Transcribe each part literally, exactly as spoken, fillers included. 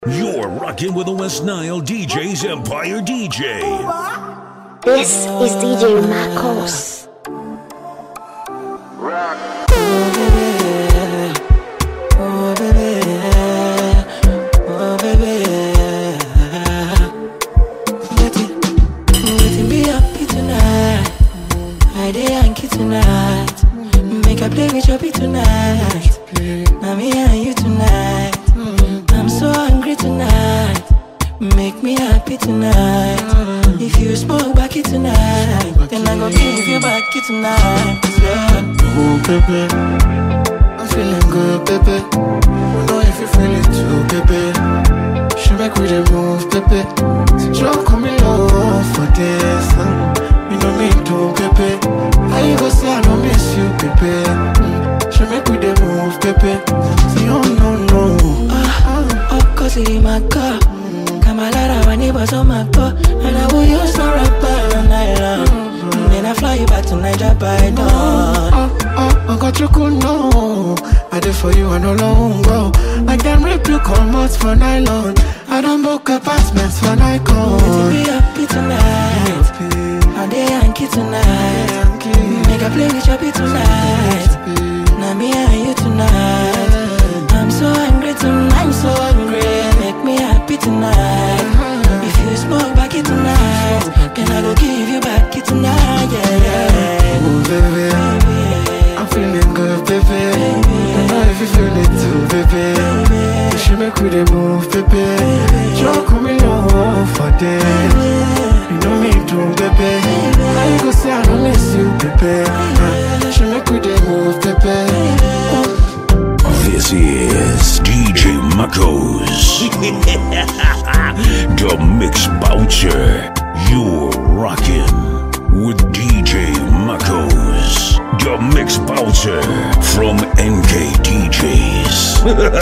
You're rocking with the West Nile D Js Empire D J. This is D J Marcos. Rock. Oh baby, oh baby, oh baby. Let it, let it be happy tonight. I dey Yankee tonight. Make I play with your beat tonight. Now me and you tonight. I'm so hungry tonight. Make me happy tonight. If you smoke back it tonight, then I go give you back it tonight. Yeah. Oh baby, I'm feeling good, baby. Don't know if you feel it too, baby. She make we dey move, baby. So don't come in love for this. You know me too, baby. How you go say I don't miss you, baby? She make we dey move, baby. Say oh no no. Ah, oh cause it in my car. Kamalara when it was on my car, and I will use no rubber all night long. And then I fly you back to Nigeria by dawn. Oh, oh, I got you cool, no. I did for you, I no long go. I can rip you, come out for nylon. I don't book apartments for Nikon. Let me be happy tonight. I dey Yankee tonight. Make I play with your beat tonight. Now me and you tonight. I'm so hungry tonight. I'm so hungry. Make me happy tonight. If you smoke back it tonight, then I go give you back it tonight. Yeah, yeah. Oh baby, baby. I'm feeling good, baby. baby. I know if you feel it too, baby. baby. You should make we dey move, baby. Don't come in love for this. You know me too, baby. How you go say I don't miss you, baby? You should make we dey move, baby. Oh. This is D J Marcos, the Mix Bouncer. You're rocking with D J Marcos, the Mix Bouncer from N K D Js.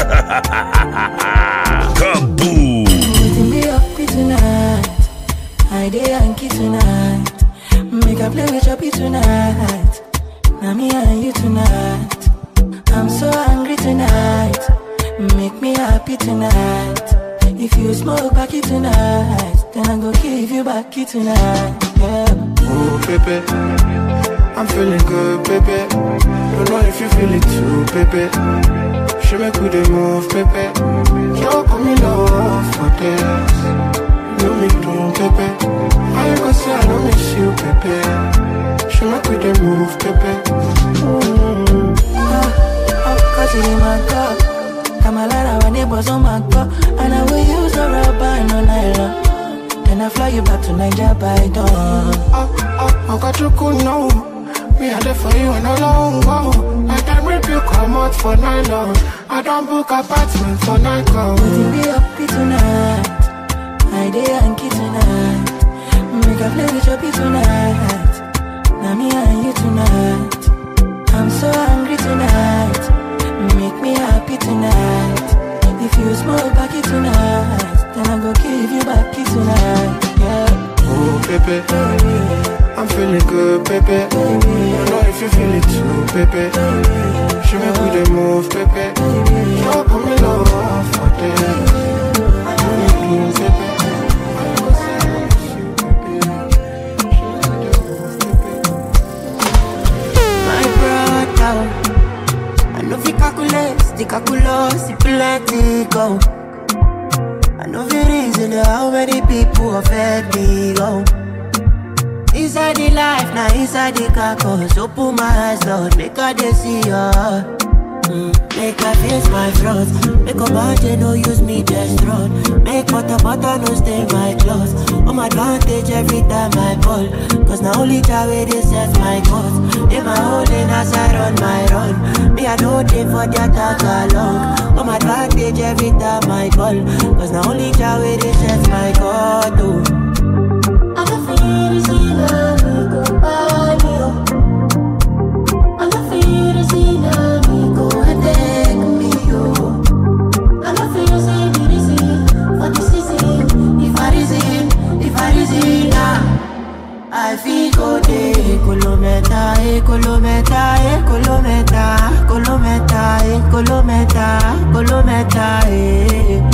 Kaboom! Let me happy tonight. I dey Yankee tonight. Make I play with your beat tonight. Now me and you tonight. I'm so hungry tonight. Make me happy tonight. If you smoke back it tonight, then I go give you back it tonight. Yeah. Oh baby, I'm feeling good, baby. Don't know if you feel it too, baby. She make we dey move, baby. Don't come in love for this. You know me too, baby. How you gonna say I don't miss you, baby? She make we dey move, baby. Mm-hmm. Ah. Cause it in my car. Kamalara when it was on my car, and I will use a rubber no nylon. Then I fly you back to Nigeria by dawn. Oh, oh, I got you cool now. Me I there for you and no long go. I can rip you, come out for nylon. I don't book apartments for Nikon. Let me be happy tonight. I dey Yankee tonight. Make I play with your beat tonight. Now me and you tonight. I'm so hungry tonight. Make me happy tonight. If you smoke back it tonight, then I go give you back it tonight. Yeah. Oh baby, baby. I'm feeling good, baby. baby. I know if you feel it too, baby. baby. She make we dey move, baby. Don't come in love for this. I know you lose, baby. My brother, I know if you calculate, the calculus, the plenty go. I know if it reason how many people offend me go. Inside the life, now inside the carcass. Open my eyes, Lord, make I dey see ya. Mm. Make I face my front. Make a mountain no use me just run. Make butter butter no stain my clothes. On my advantage every time I ball. Cause now only that way they set my course. In my holding as I run my run. Me I don't take for the attack along. On my advantage every time I ball. Cause now only that way they set my course. Oh. I don't feel easy now, me go by you. I don't feel easy now, me go and take me yo. I don't feel easy, easy for the season. If I reason, if I reason now, I feel go day. Kolometa, eh, kolometa, eh, kolometa, kolometa, eh, kolometa, kolometa, eh. Yeah,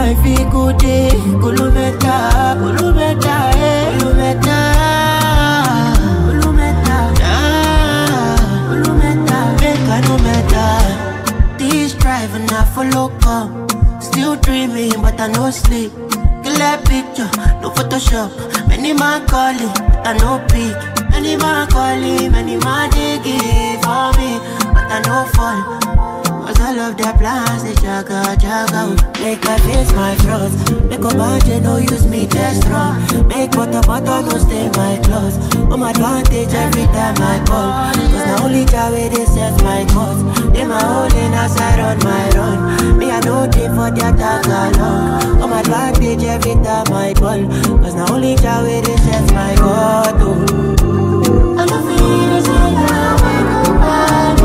my feel good day. Kulumeta, kulumeta, eh. Kulumeta, kulumeta, ah, kulumeta, make I no matter. This driving I follow come. Still dreaming, but I no sleep. Clear picture, no Photoshop. Many man calling, but I no pick. Many man calling, many man digging for me, but I no fall. Cause all of their plans, they jaga, jaga. Make I face my flaws. Make a budget, no use me just wrong. Make butter, butter, no stay my clothes. On my advantage every time I call. Cause now only Jawe, they set my cause. They my holding as I run my run. Me I know they for their tag along. On my advantage every time I call. Cause now only Jawe, they set my God. Oh. I don't feel it's in love, I go back.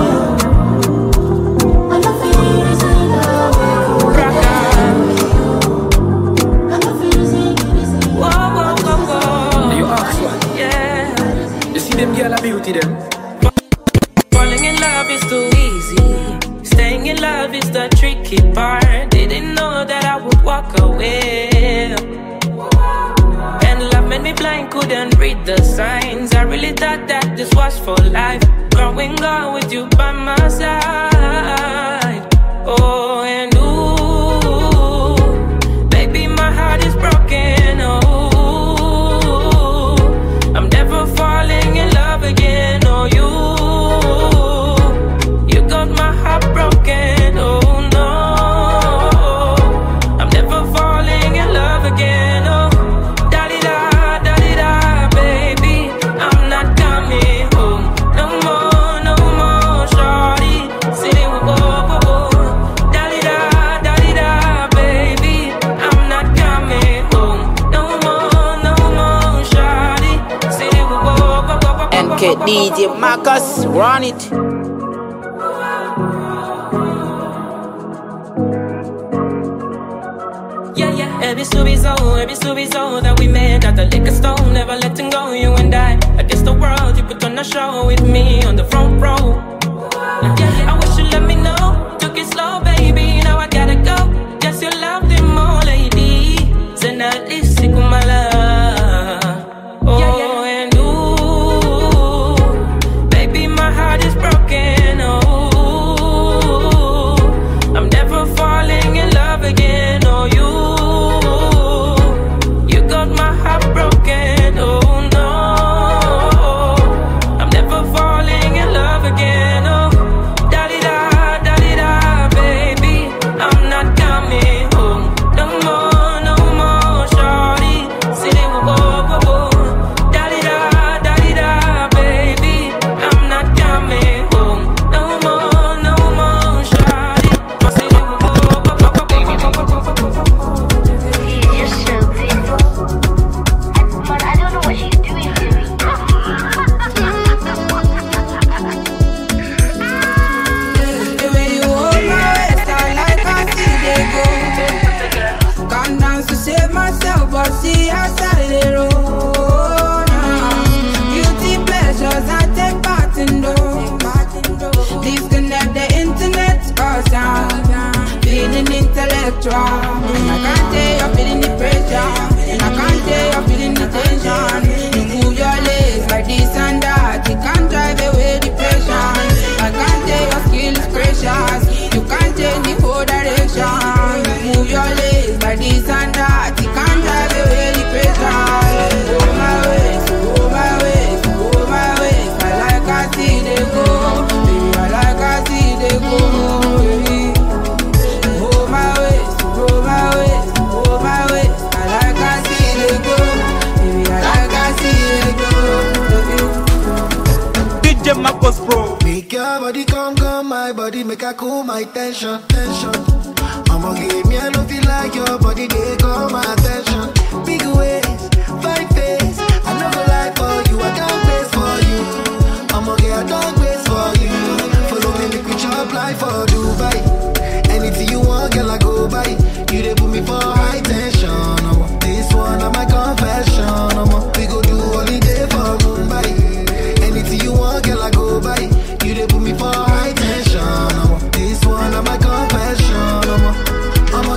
Them girl a beauty them. Falling in love is too easy. Staying in love is the tricky part. Didn't know that I would walk away. And love made me blind, couldn't read the signs. I really thought that this was for life. Growing up with you by my side. Oh, and ooh, baby, my heart is broken. Oh, I'm never falling in love again. Oh, you, you got my heart broken. Oh no, I'm never falling in love again. Oh, da-di-da, da-di-da, baby, I'm not coming home no more, no more, shawty. Say we go, go, go. Da-di-da, da-di-da, baby, I'm not coming home no more, no more, shawty. Say we go, go, go, go. N K D J Marcus, run it. Yeah, yeah, every stupid soul, every stupid soul that we met at the liquor store, never letting go, you and I. Against the world, you put on a show with me on the front row. Yeah, yeah, I wish you let me know. Took it slow, baby, now I gotta go. Guess you loved him more, lady. Send that lipstick with my love. Oh, yeah, yeah. And ooh, baby, my heart is broken. Oh, I'm never falling in love again. Oh, you, you got my heart broken. Oh no, I'm never falling in love again. Oh, da-di-da, da-di-da, baby, I'm not coming home no more, no more, shawty. Say they will go, go, go. Da-di-da, da-di-da, baby, I'm not coming home no more, no more, shawty. Say they will go, go, go, go, go, go, go, go, go. You're so beautiful. But I don't know what she's doing to me. The way you hold my waist, I like I see they go. Come down to save myself, but see outside the road. Guilty pleasures I take part in those. Disconnect the internet, cause I'm feeling intellectual. And I can't tell you're feeling the pressure. And I can't tell you're feeling the tension. You move your legs like this and that. You can't drive away depression. I can't tell your skill is precious. You can't change the whole direction. You move your legs like this and that. You can't drive away depression. Go my ways, go my ways, go my ways. I like I see they go. Baby, I like I see they go. Baby. Go my ways, go my ways, go my ways. I like I see they go. Baby, I like I see they go. D J Marcus Pro. Make your body come, come, my body make a cool my tension, tension. I'ma give me a love feel like your body, they call my attention. Big ways, fine face, I never lie for you, I don't place for you. I'ma get a dog place for you. Follow me, make we chop life for Dubai. Anything you want, girl, I go buy. You they put me for high tension. I'ma this one, I'm my confession. I'ma we go do holiday for Mumbai. Anything you want, girl, I go buy. You they put me for high tension. I'ma this one, I'm my confession. I'ma, I'ma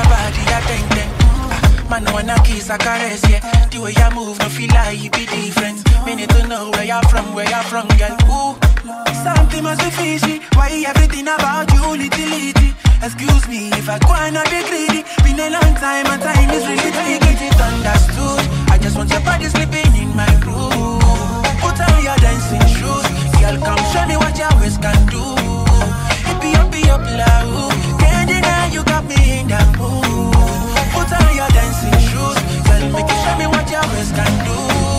body attention. Man, wanna kiss a caress, yeah. The way you move, no feel like you be different. Me need to know where you're from, where you're from, girl. Ooh, something must be fishy. Why everything about you, little little? Excuse me if I go and be greedy. Been a long time and time is really taking it understood. I just want your body sleeping in my room. Put on your dancing shoes. Girl, come show me what your waist can do. Hippie up, be up loud. Can't deny you got me in that mood. Put on your dancing shoes. Girl, make you show me what your waist can do.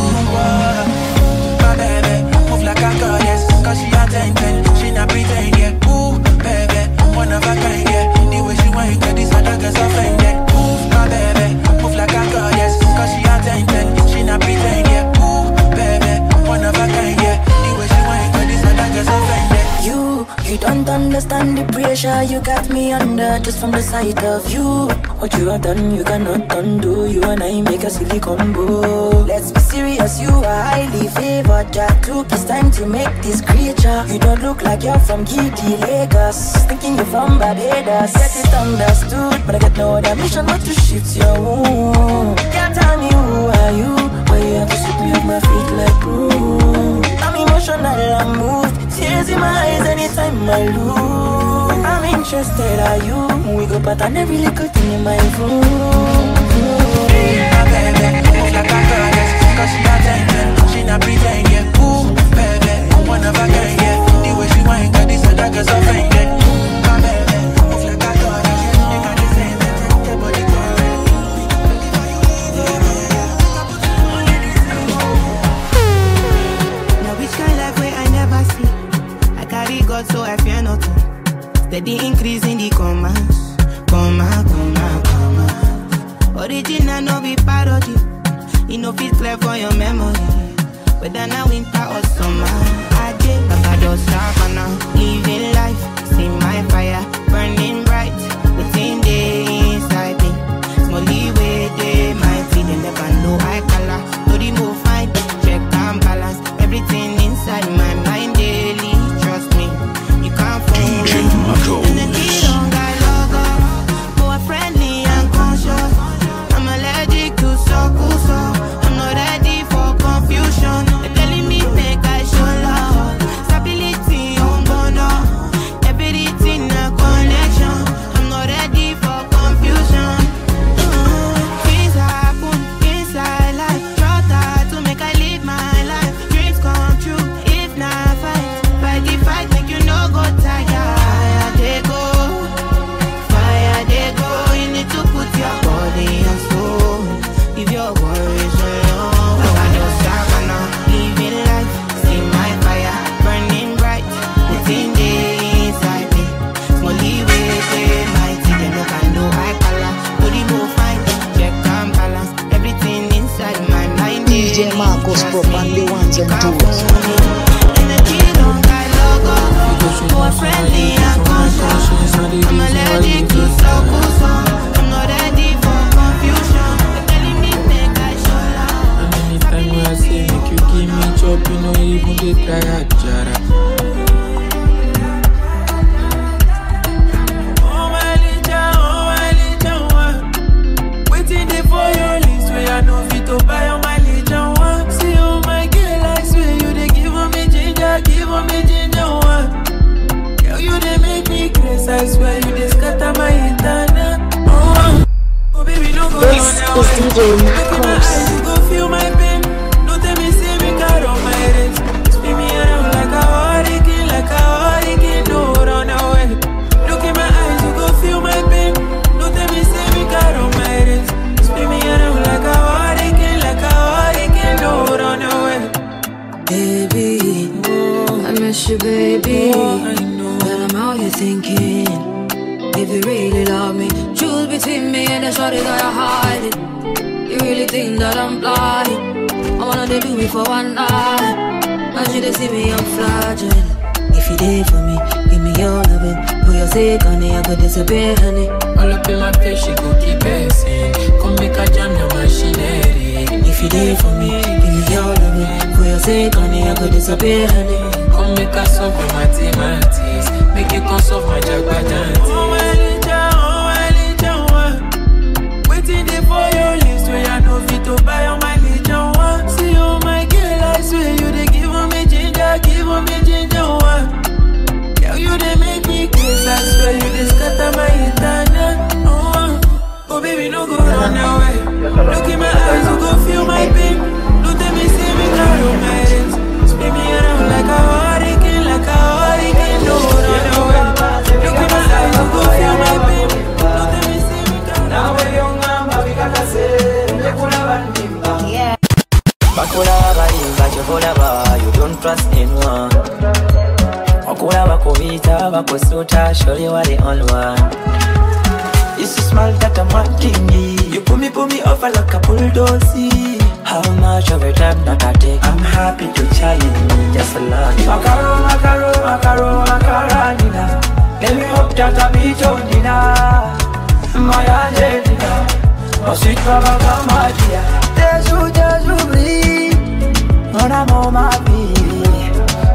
My baby, move like a goddess. Cause she attention, she not pretend, yeah. Ooh, baby, one of a kind, yeah. The way she whine, get these other girls offended. Move, my baby, move like a goddess. Cause she attention, she not pretend, yeah. Ooh, baby, one of a kind, yeah. The way she whine, get these other girls offended. You, you don't understand the pressure you got me under just from the sight of you. What you have done, you cannot undo. You and I make a silly combo. Let's be serious, you are highly favored. Jack took his time to make this creature. You don't look like you're from Giddy, Lagos. Thinking you're from Barbados. Get it understood, but I got no other mission but to shift your wound. Can't tell me who are you, why you have to sweep me off my feet like broom. I'm emotional, I'm moved. Tears in my eyes anytime I lose. I'm interested, are you? We go pattern every little thing in my room. My baby, move like a goddess. Cause she attention, she not pretend, yeah. Ooh, baby, one of a kind, yeah. The way she whine, got these other girls offended. My baby, move like a goddess. You got the same thing, your body correct. Now which kind life way I never see. I carry God so I fear nothing. Steady increase in the commas. Comma, comma, comma. Original no be parody. You know fit clear for your memory. Whether now winter or summer. I did Baba do savannah. Living life, see my fire burning bright within the inside me. Smally way they might be. They never know I color. No remove fine, check and balance. Everything inside my mind daily. Trust me, you can't fool D J Makos. Friendly and conscious. I'm allergic to sokuso. I'm not ready for confusion. They're telling me make I show love. Stability on bono. Everything a connection. I'm not ready for confusion. uh, Things happen inside life. Try hard to make I live my life. Dreams come true. If not fight, fight the fight. Make you no go tired. Fire they go. Fire they go. To put your body and soul. If your worries alone, I know savannah, living life. See my fire burning bright within the inside me. Smally way they mighty. They look I know I color. No remove fine, check and balance. Everything inside my mind. D J Makos Prop and the ones and twos. Energy don't die logo. More friendly and conscious. I'm allergic to soul. I say make you give me chop, you know even they try a jara. Oh my little, oh my little one. Waiting there for your list where I know fit to buy on my little one. See oh my girl, I swear you they give on me ginger, give on me ginger one. Girl you they make me crazy, I swear you they scatter my internet. Oh, oh baby no go this down is D J Makos. You go feel my pain. Spin me around like a hurricane, like a hurricane, no run away. Look in my eyes, you go feel my pain. Don't tell me, say me got on my wrist. Spin me around like a hurricane, like a hurricane, no run away. Baby, oh, I miss you, baby. Oh, I know. But I'm out here thinking, if you really love me, choose between me and the shorty that I hide it. You really think that I'm blind? I wanna they do me for one night. And you they see me, I'm fragile. If you there for me, give me your loving. For your sake, honey, I could disappear, honey. All up in my face, she go keep passing. Come make a jam your machinery. If you there for me, give me your loving. For your sake, honey, I could disappear, honey. Come make a solve your mathematics. Make it come solve my jagbajanti. Oh my little, oh my little one. we no go run away. Look in my eyes, you go feel my pain. Don't tell me, say me not romance. Spin me around like a hurricane, like a hurricane. No run away. Look in my eyes, you go feel my pain. Don't tell me, say me not. Now we're young, but we got to say, yeah. Bakula balimba chokolaba, you don't trust anyone. Bakula bakovita, bakosota, show you are the only one. You so small that I'm wanting me. You put me, put me over like a bulldozer. How much of your time that I take? I'm happy to challenge me, just a lot. Macaro, macaro, macaro, macarena. Let me hope that I beat your dinner. My Angelina, oh sweet Baba Gamadia. Deju, deju, breathe. Mon amour, ma vie.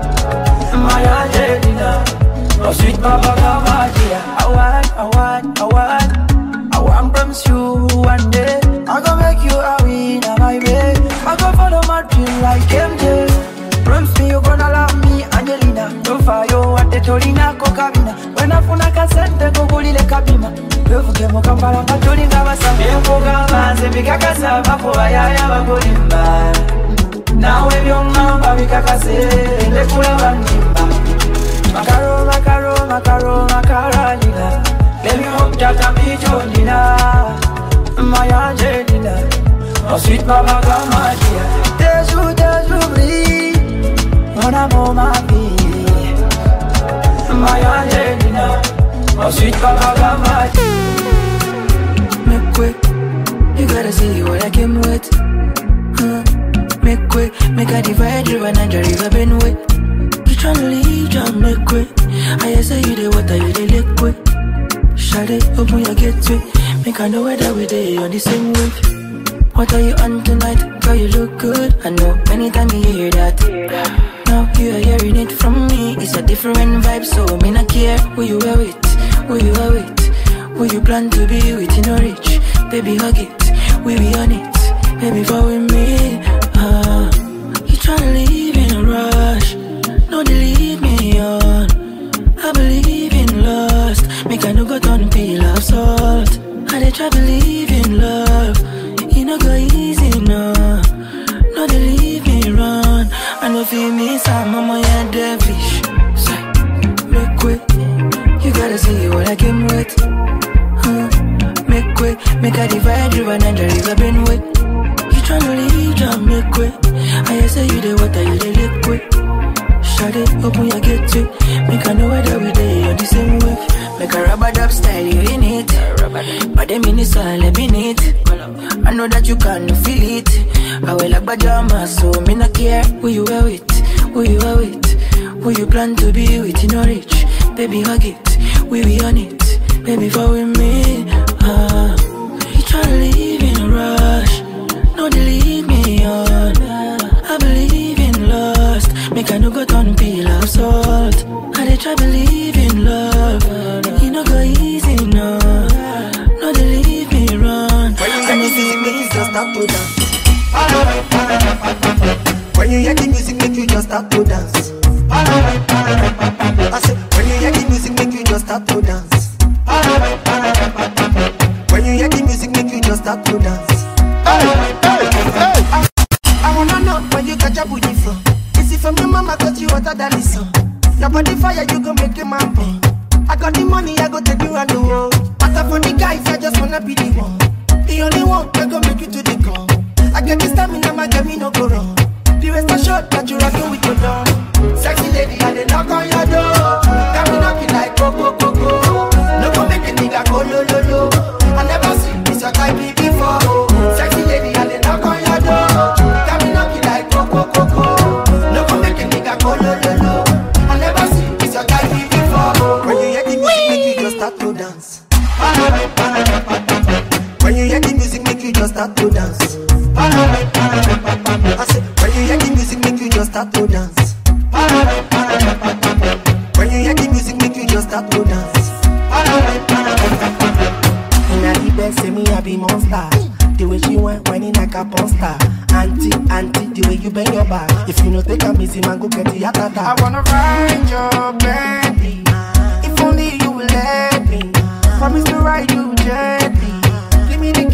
My Angelina, oh sweet Baba Gamadia. I want, I want, I want, I want promise you one day I gon' make you a winner, my babe. I gon' follow my dream like M J. Promise me you gonna love me, Angelina. Don't fire what the Torina Kokabina. When I phone I can send the Gogoli le Kabima. Bevuke mo kampala matoli ngabasa. Bevuke maze bikakasa bakoba yaya bagolimba. Nawe byonga bikakase lekula banimba. Macaro, macaro, macaro, macarena. Let me hope that I meet your dinner. My Angelina, oh sweet Baba Gamadia. Deju, deju, breathe. Mon amour, ma vie. My Angelina, oh sweet Baba Gamadia. Make way, you gotta see what I came with. Huh? Make way, make a divide river, Niger river, Benway. You tryna leave, John, make way. I say you the water, you the liquid. Shut it, open your gateway. Make I know whether we day on the same wave. What are you on tonight? Girl, you look good. I know, anytime you hear that. Now you are hearing it from me. It's a different vibe, so me not care. Who you are with, who you are with, who you plan to be with, you know rich. Baby, hug it, we be on it. Baby, fall with me. Uh, you tryna leave in a rush. No, they leave me on. I believe in lust. Make I no go turn peel of salt. I dey try believe in love. You no go easy, no. No, they leave me run. I know feel me, some mama, you're devilish. Make way, you gotta see what I came with. Huh? Make way, make I divide river, Niger river, Benway. You tryna leave, John, make way. I say you the water, you the liquid. Shut it, open your gateway. Make I know whether we day on the same wave. Make a rubber dub style, you in it. But them in this all, let me need. I know that you can feel it. I will like pajama, so me not care. Who you are with, who you are with, who you plan to be with, you know rich. Baby, hug it, we be on it. Baby, fall with me. Uh, you tryna leave in a rush. No, they leave me on. I believe in lust. Make I no go turn peel of salt. I dey try believe in love. You no go easy, no. No, they leave me run. When you hear the music, make you just stop to dance. When you hear the music, make you just stop to dance. I said, when you hear the music, make you just stop to dance. When you hear the music, make you just stop to dance. Hey, hey, hey. I, I wanna know where you got your booty from. Is it from your mama got you water than the sun? Your body fire, you gon' make a man burn. I got the money, I go take you around the world. Matter for the guys, I just wanna be the one. The only one that gon' make you to the gun. I get this stamina, my get me no go wrong. The rest are short, that you rockin' with your dog. Sexy lady, and they knock on your door. Got me knocking like go, go, go, go. No go make a nigga go, lo, lo, lo. I never see this your type before. Sexy lady, and they knock on your door. Got me knocking like go, go, go, go. No go make a nigga go, lo, lo, lo. I never see this your type before. When you hear the music, make you just start to dance. When you hear the music, make you just start to dance. I said, when you hear the music, make you just start to dance. When you hear the music, make you just start to dance. Inna the bed, say me I be monster. The way she went, whining like a monster. Auntie, auntie, the way you bend your back. If you no take a busy man, go get the heart attack. I wanna ride your Bentley. If only you will let me. Promise to ride you gently. Give me the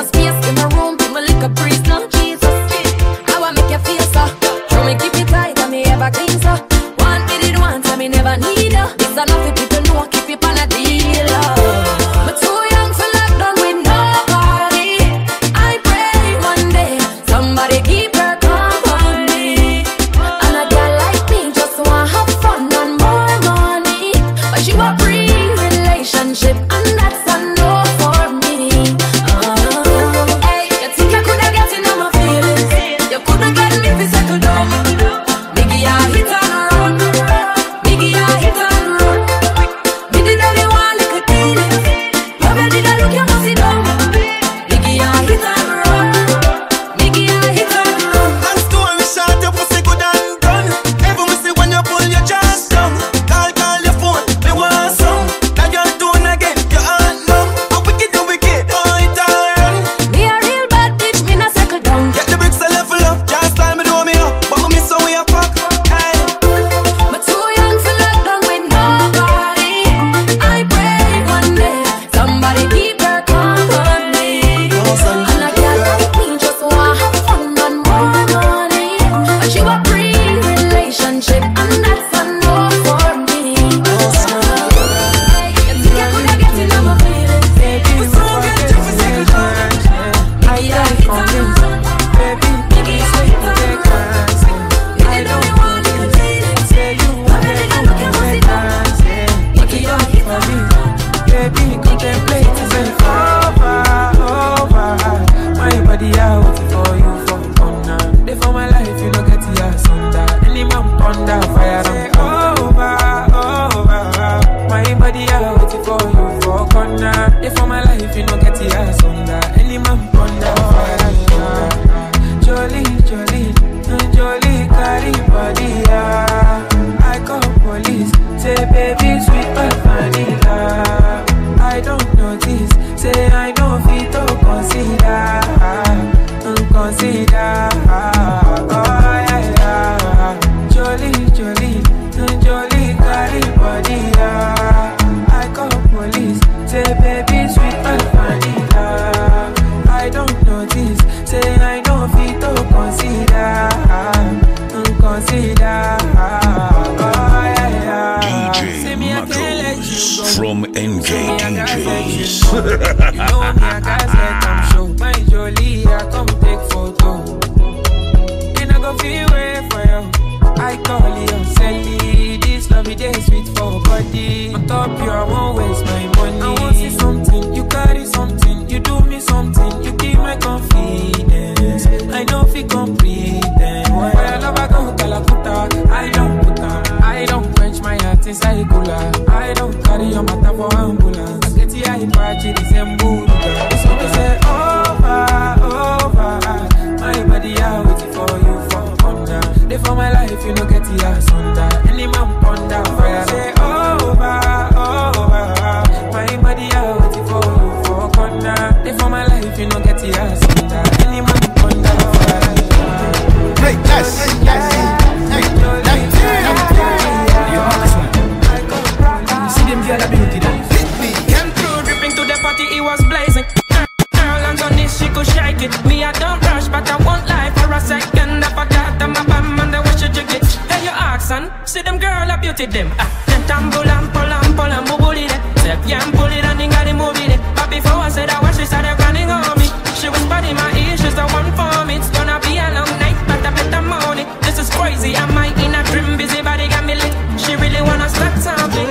my space, give my room, give my liquor breeze, no Jesus. How I make you feel so? Show me keep it tight, and me ever clean so. One did it once, and me never need her. It's enough if people know, keep it on a deal. But too young for lockdown with nobody. I pray one day somebody keep her company. And a girl like me just want have fun and more money, but she want free relationship, and that's a no for me. Uh, hey, you think I coulda get in on my feelings? You coulda got me fi settle down. Biggie, I hit and run. Biggie, I hit and run. Me did only one little thing. Love you did I look you must sit down. Biggie, I hit and run. Biggie, I hit and run. Long story short, your pussy good and done. Every me see when you pull your chest down. Call, call your phone, me want some. Now you're doing again, your aunt numb. A wicked, you wicked, oh it all run. Me a real bad bitch, me not settle down. Get the bricks a level up, just time me do me up. But me miss how we a fuck, hey. But too young for lockdown with nobody. I pray one day somebody keep her company. And a girl like me just want have fun and more money, but she want free relationship, and that's a no for me. You think I coulda get in on my feelings? We so get you for second time. Biggie, I hit and run. Biggie, I hit and run. You did only one little thing. Love you did I look you must sit down. Biggie, I hit and run. Baby, contemplate is over, over. My body out for you for honor. They for my life, you know get the ass under. Any man ponder, fire and over, over. My body out for you for corner. They for my life, you know get the ass under. Any man ponder, fire and under. Jolie, Jolie, Jolie, carry body, ah. I call police, say baby, sweet but vanilla. I don't notice, say I know fit to consider, consider. Oh yeah, yeah. Jolie, Jolie, Jolie, carry body, ah. I call police, say baby, sweet but vanilla. I don't notice, say I know fit to consider, consider. Oh yeah, yeah. D J Makos from N K D Js. You know me, I can't let them show. My Jolie, I come take photo. Then I go feel way for you. I call you, Sally. This lovey day sweet for body. On top you, I won't waste my money. I want see something, you carry something. You do me something, you give my confidence. I know if you complete them. Why I love I go Calacuta. I don't put on, I don't quench my heart inside cooler. I don't carry your matter for ambulance. I get the eye patch, it is a mood. So they say over, over. My body out waiting for you for honor. They for my life, you know get the ass under. Any man ponder, fire say over, over. My body out waiting for you for corner. They for my life, you know get the ass under. Any man ponder, fire. Hey, yes, yes. Hey, see them girl a beauty then. Came through, dripping to the party, it was blazing. Girl, hands on this, she could shake it. Me, I don't rush, but I won't lie for a second. After that, I'm a bam, and the way she jig it. Hey, you accent, see them girl a beauty them. Ah, then tambo, lampo, lampo, lambo, bully them. Say, yeah, I'm bully, and got the movie them. But before I said that, when she started running on me, she whispered in my ear, she's the one for me. It's gonna be a long night, but I bet the morning. This is crazy, I might in a dream, busy body got me lit. She really wanna start something.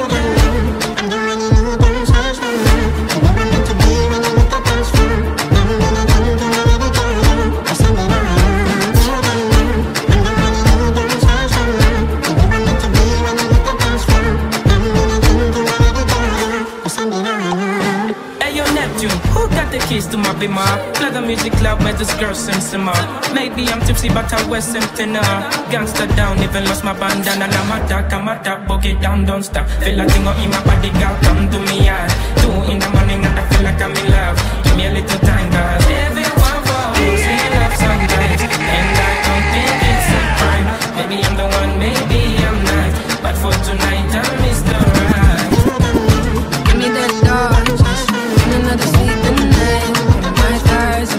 Who got the keys to my bimmer? Play the music loud, met this girl sim simmer. Maybe I'm tipsy, but I wear something uh. Gangster down, even lost my bandana. I'm a dark, I'm a dark, boogie down, don't stop. Feel like thing in my body, girl, come to me, yeah. Two in the morning and I feel like I'm in love. Give me a little time, cause everyone falls in love sometimes. And I don't think it's a crime. Maybe I'm the one, maybe I'm not. But for tonight, I'm Mister Right. Give me that dog, another sleeping night. My stars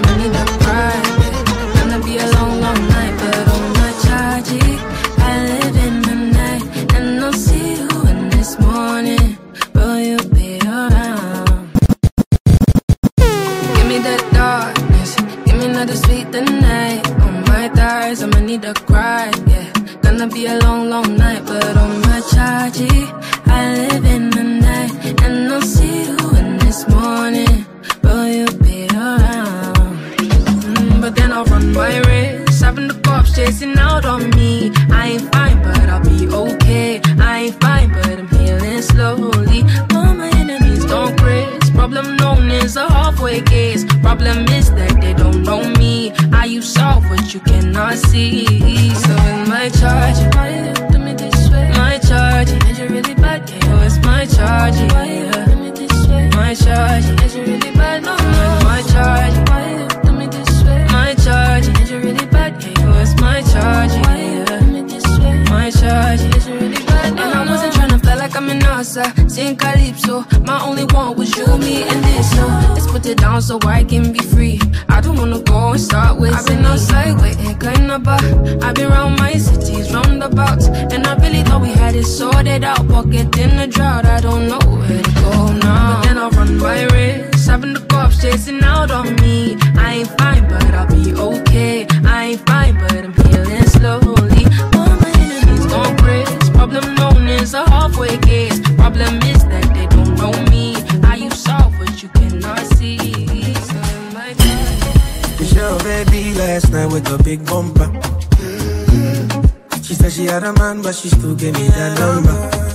need to cry, yeah. Gonna be a long, long night, but on my charge, I live in the night. And I'll see you in this morning, will you be around? Mm, but then I'll run my race, having the cops chasing out on me. I ain't fine, but I'll be okay. I ain't fine, but I'm healing slowly. All my enemies don't craze. Problem known is a halfway case. Problem is that they don't know me. How you solve what you cannot see. So in my charge, why you do me this way? My charge, is you really bad? Yeah, oh, it's my charge, why you do me this way? My charge, is you really bad? No, no, my charge, why you do me this way? My charge, is you really bad? Yeah, oh, it's my charge, why you do me this way? My charge, is you really bad? No, and I wasn't trying to fly like I'm in NASA, sing Calypso. My only want was you, me, and this. So let's put it down so I can be free. I don't wanna go and start with. I've been outside waiting, kind of bar. I've been round my cities, roundabouts, and I really thought we had it sorted out. Pocket in the drought, I don't know where to go now. But then I'll run my race, having the cops chasing out on me. I ain't fine, but I'll be okay. I ain't fine, but I'm healing slowly. All my enemies don't praise. Problem known is a halfway case. Problem is that they don't know me. How you solve what you cannot see. So my It's your baby last night with a big bumper. Mm-hmm. She said she had a man, but she still gave me that number.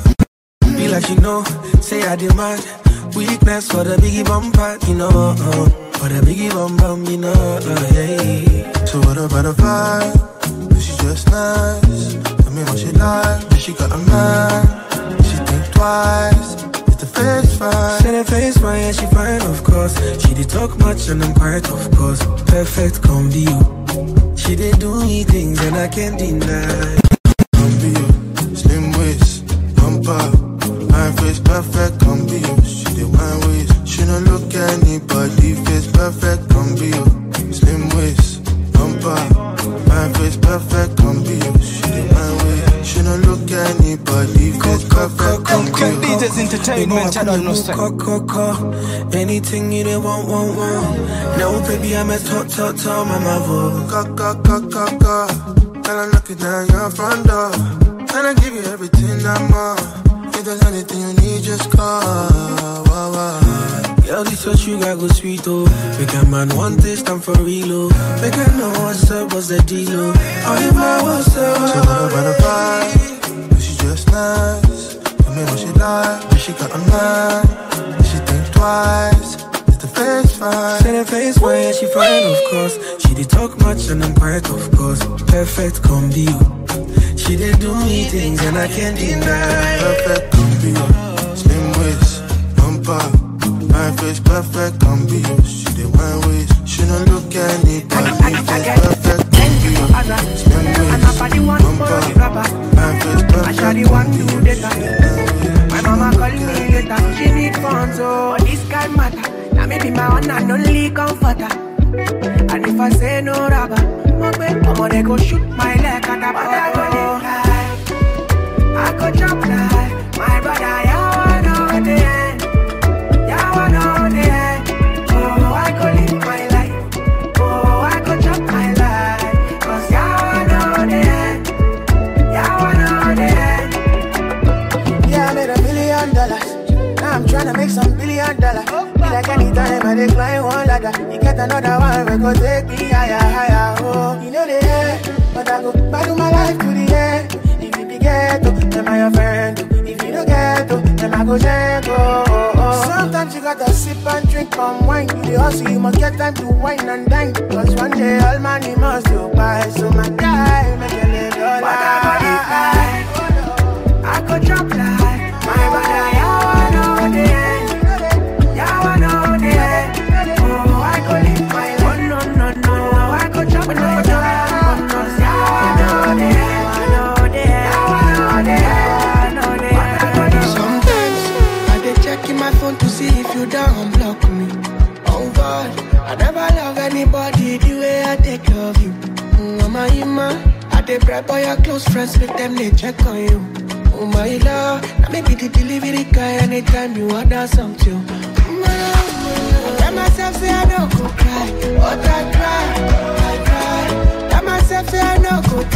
Be like you know, say I demand weakness for the biggie bumper, you know. Uh, for the biggie bum bum, you know. Uh, yeah. So what about a vibe? She's just nice. Tell me what she like. She got a man. She think twice. The face fine. Said her face fine, yeah, she fine, of course. She did talk much and I'm quiet, of course. Perfect, come be you. She did do me things and I can't deny. Come be you, slim waist, bumper. My face perfect, come be you. She did my waist. She don't look at anybody, face perfect, come be you. Slim waist, bumper. My face perfect, come be you. She did my waist. She don't look at anybody, face perfect, come be you. D J's Entertainment, I don't know, sir. Anything you didn't want, want, want. No, baby, I'm a top, top, top, mama, vote. Ka, ka, ka, ka, ka. And I'm knocking down your front door. And I give you everything I'm on. If there's anything you need, just call. Wow, wow. Girl, this what you got go sweet, oh. Make a man want this, time for real, oh. Make a know what's up, what's the deal, oh. All you man, what's up? She got about a vibe, but she just nice. Tell me what she like, but she got a man. She think twice, is the face fine? Said her face fine, yeah, she fine, of course. She did talk much and I'm quiet, of course. Perfect, come be you. She did do me things and I can't deny. Perfect, come be you. Slim waist, bumper. My face perfect, come be you. She did my waist. She don't look at anybody. Face perfect, come be you. Slim waist, bumper. My face perfect, come be you. My mama call me later, she need funds, so this guy matter. Now me be my one and only comforter. And if I say no rubber, I'm they go shoot my leg at the bottom. I go jump like my brother, yeah, I know the end. Yeah, I know the end. Oh, I go live my life. Oh, I go jump my life. Cause yeah, I know the end. Yeah, I know the end. Yeah, I made a million dollars. Now I'm tryna make some billion dollars. Be like anytime I decline one ladder, you get another one, we go take me higher, higher. Oh, you know the end, but I go back to my life to the end. If you be ghetto, then I your friend. If you don't get to, then I go check. Oh, oh, oh. Sometimes you gotta sip and drink some wine. You the hustle, you must get time to wine and dine. Cause one day all money must go by. So my guy, make a little life. I go drop like my brother, yeah, I know the end. Yeah, I know the end. Oh, I go live my life. Oh, no, no, no, I go drop like my brother. Yeah, I know the end. I know the end. Yeah, I know the end. I know the end. Sometimes I dey checking my phone to see if you don't block me. Oh God, I never love anybody the way I take love you. Mm, my ima, I dey bribe all your close friends, make them they check on you. Oh my love, now maybe the delivery guy anytime you order something. Oh my love, I tell myself say I don't go cry, but I cry, I cry. Tell myself say I don't go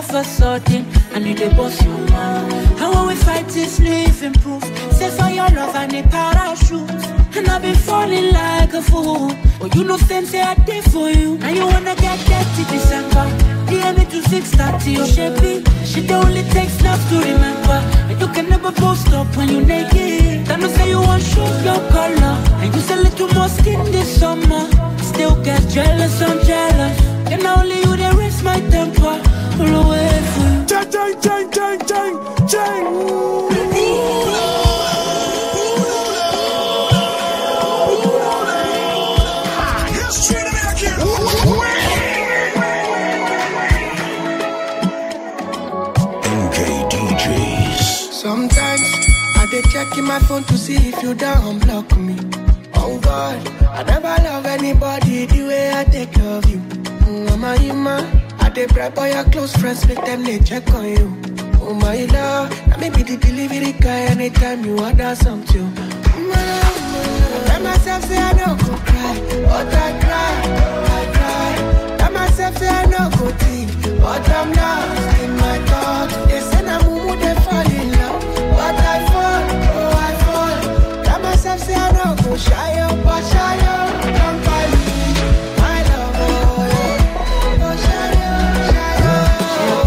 of a sudden, I need a boss your man. And when we fight this living proof, say for your love I need parachute. And I've been falling like a fool. Oh, you know them say I did for you. And you wanna get dirty December. D M me to six thirty, oh shapey. Shit only takes love to remember. And you can never post up when you naked. Then you say you want show your color. And you sell little more skin this summer. Still get jealous, I'm jealous. And only you that raise my temper. All the way for you. Chang, chang, chang, chang, chang, chang. N K D Js. Sometimes I dey check in my phone to see if you don't block me. Oh God, I never love anybody the way I take love you. Oh my Ima, I dey prep all your close friends, make them they check on you. Oh my love, I may be the delivery guy anytime you order something. Tell myself say I don't go cry, but I cry, I cry. Tell myself say I don't go think, but I'm lost in my thoughts. They say I'm mumu, they fall in love, but I fall, oh I fall. Tell myself say I don't go shy up, but shy up, don't find me, my love, oh yeah. Oh shy up, shy up.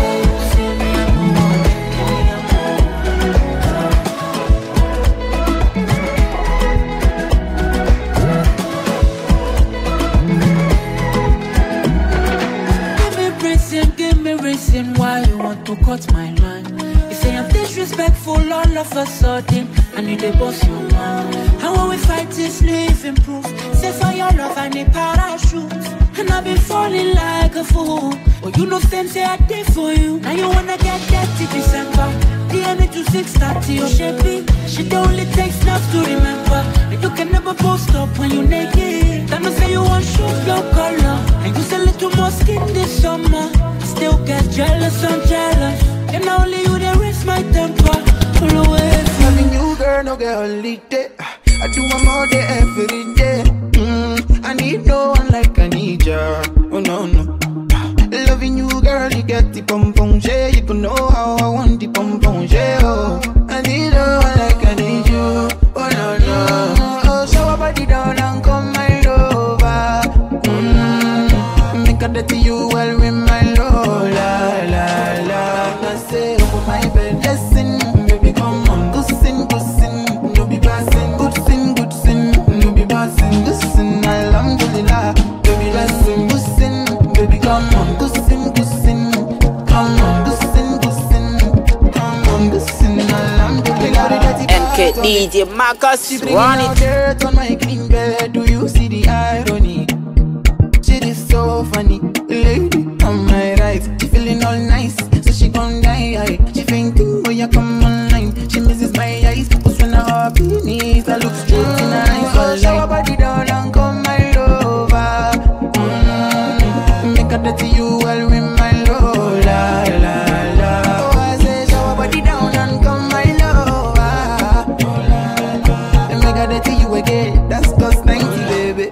Give me reason why you want to cut my line. You say I'm disrespectful all of a sudden, I need a boss your man. And when we fight this living proof, say for your love I need parachute. And I've been falling like a fool. Oh, you know them say I did for you. Now you wanna get dirty December. D M me to six thirty, oh shapey. Shit only takes love to remember. And you can never post up when you naked. Then you say you want show your color. And you sell little more skin this summer. Still get jealous, I'm jealous. And only you that raise my temper. All the way for loving you, girl, no get holiday. I do one all day, every day. Mm, I need no one like I need ya. Oh no, no. Loving you, girl, you get the pom pom jay. You can know how I want the pom pom jay. Oh, I need no one like I need you. Oh no, no. Oh, show up body down and come my lover. Mm, make a dirty you well with my love. La la la. I say over my bed, listen, baby, come on, good sin, good sin, no be passing, good sin, good sin, no be passing, good sin, alhamdulillah, baby, listen, good sin, baby, come on, good sin, good sin, come on, good sin, good sin, come on, good sin, alhamdulillah. N K D J Marcus, run it. Dirt on my clean bed, do you see the irony? Shit is so funny, lady on my right, she feeling all nice, so she gon' die. She fainting when you come online. She misses my eyes, cause when I hop beneath, I look straight in her eyes. So show her body down and come my lover. Mm-hmm. Make her dirty you well with my love. La la la. Oh, I say show her body down and come my lover. And make her dirty you again. That's cause ninety, baby.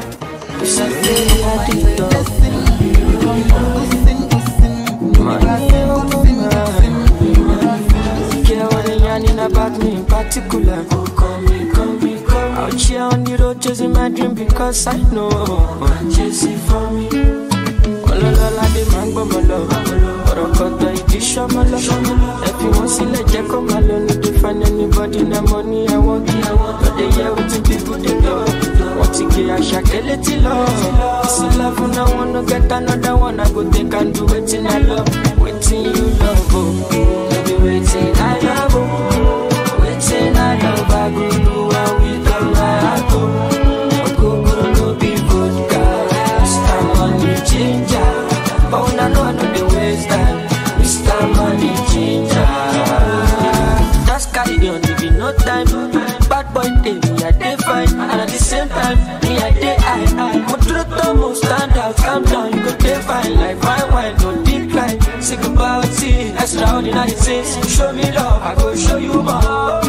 About me in particular. Oh, call me, call me, call me. Out here on the road chasing my dream because I know I'm chasing for me. Oh la la la, the man go my love. But I got the edition, my love. If you want to see, let you come alone. Need to find anybody, the money I want, I want. But they hear what the people they love. Want to get a shakeleti love. This is love, and I want to get another one. I go take and do waiting I love. Waiting you love, oh. Baby, waiting I love, oh. Waiting I love, I go do and we come my heart, oh. Go go no be vodka. Mister Money Ginger. But when I know I know the waste time. Mister Money Ginger. Just carry on, give you no time. Bad boy day, me I day fine. And at the same time, me I day high. But to the top, stand out, calm down. You go day fine like fine wine, no decline. Say goodbye, see, extraordinary things. Show me love, I go show you more.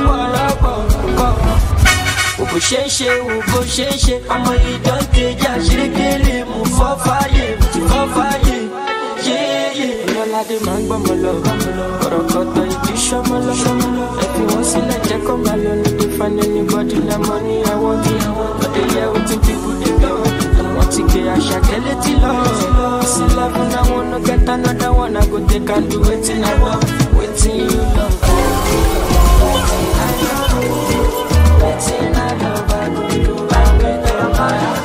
Ugo sheshe, ugo sheshe. I'ma eat don't take ya, she kill him. Move for fire, move for fire. Yeah, yeah. aládé máa ń gbọ́ mọ́ lọ. Ọ̀rọ̀ kọ̀tọ̀ ìdí ṣọ́mọ́ lọ. Ẹ̀fí wọn sílẹ̀ jẹ́ kó máa lọ. No dey find anybody na money I want. No dey hear wetin people dey talk. Wọ́n ti gbé àṣà kẹ́lẹ́ tí lọ. Sí love na one no get another one. I go take and do wetin I love. Wetin you love. Wetin I love I go do. I'm with all my heart.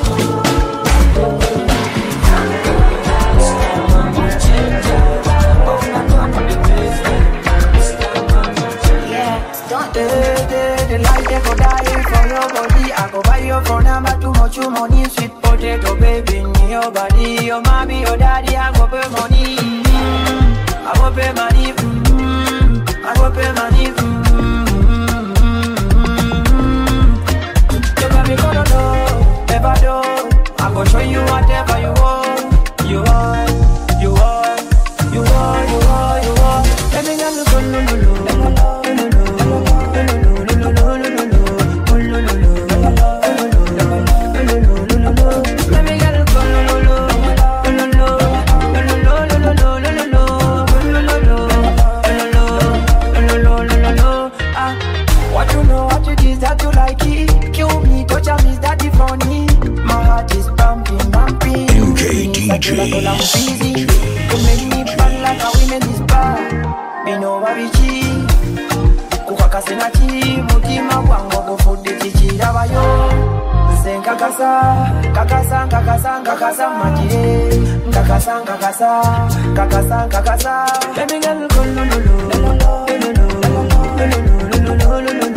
The light they go die for your body. I go buy your phone number, too much you money. Sweet potato baby in your body. Your mommy, your daddy, I go pay money. I go pay money. I go pay money. You got me gonna know, never know. I go show you whatever you want. You want, you want, you want, you want, you want. Let me get you go no no no. You make me feel like a women is bad. Me know what we cheat. Kukakasena chi, mutima wangu kufude chichira bayo. Sen kakasa, kakasa, kakasa, kakasa majire. Kakasa, kakasa, kakasa, kakasa. Baby girl, go no no no, no no no, no no no, no no no, no.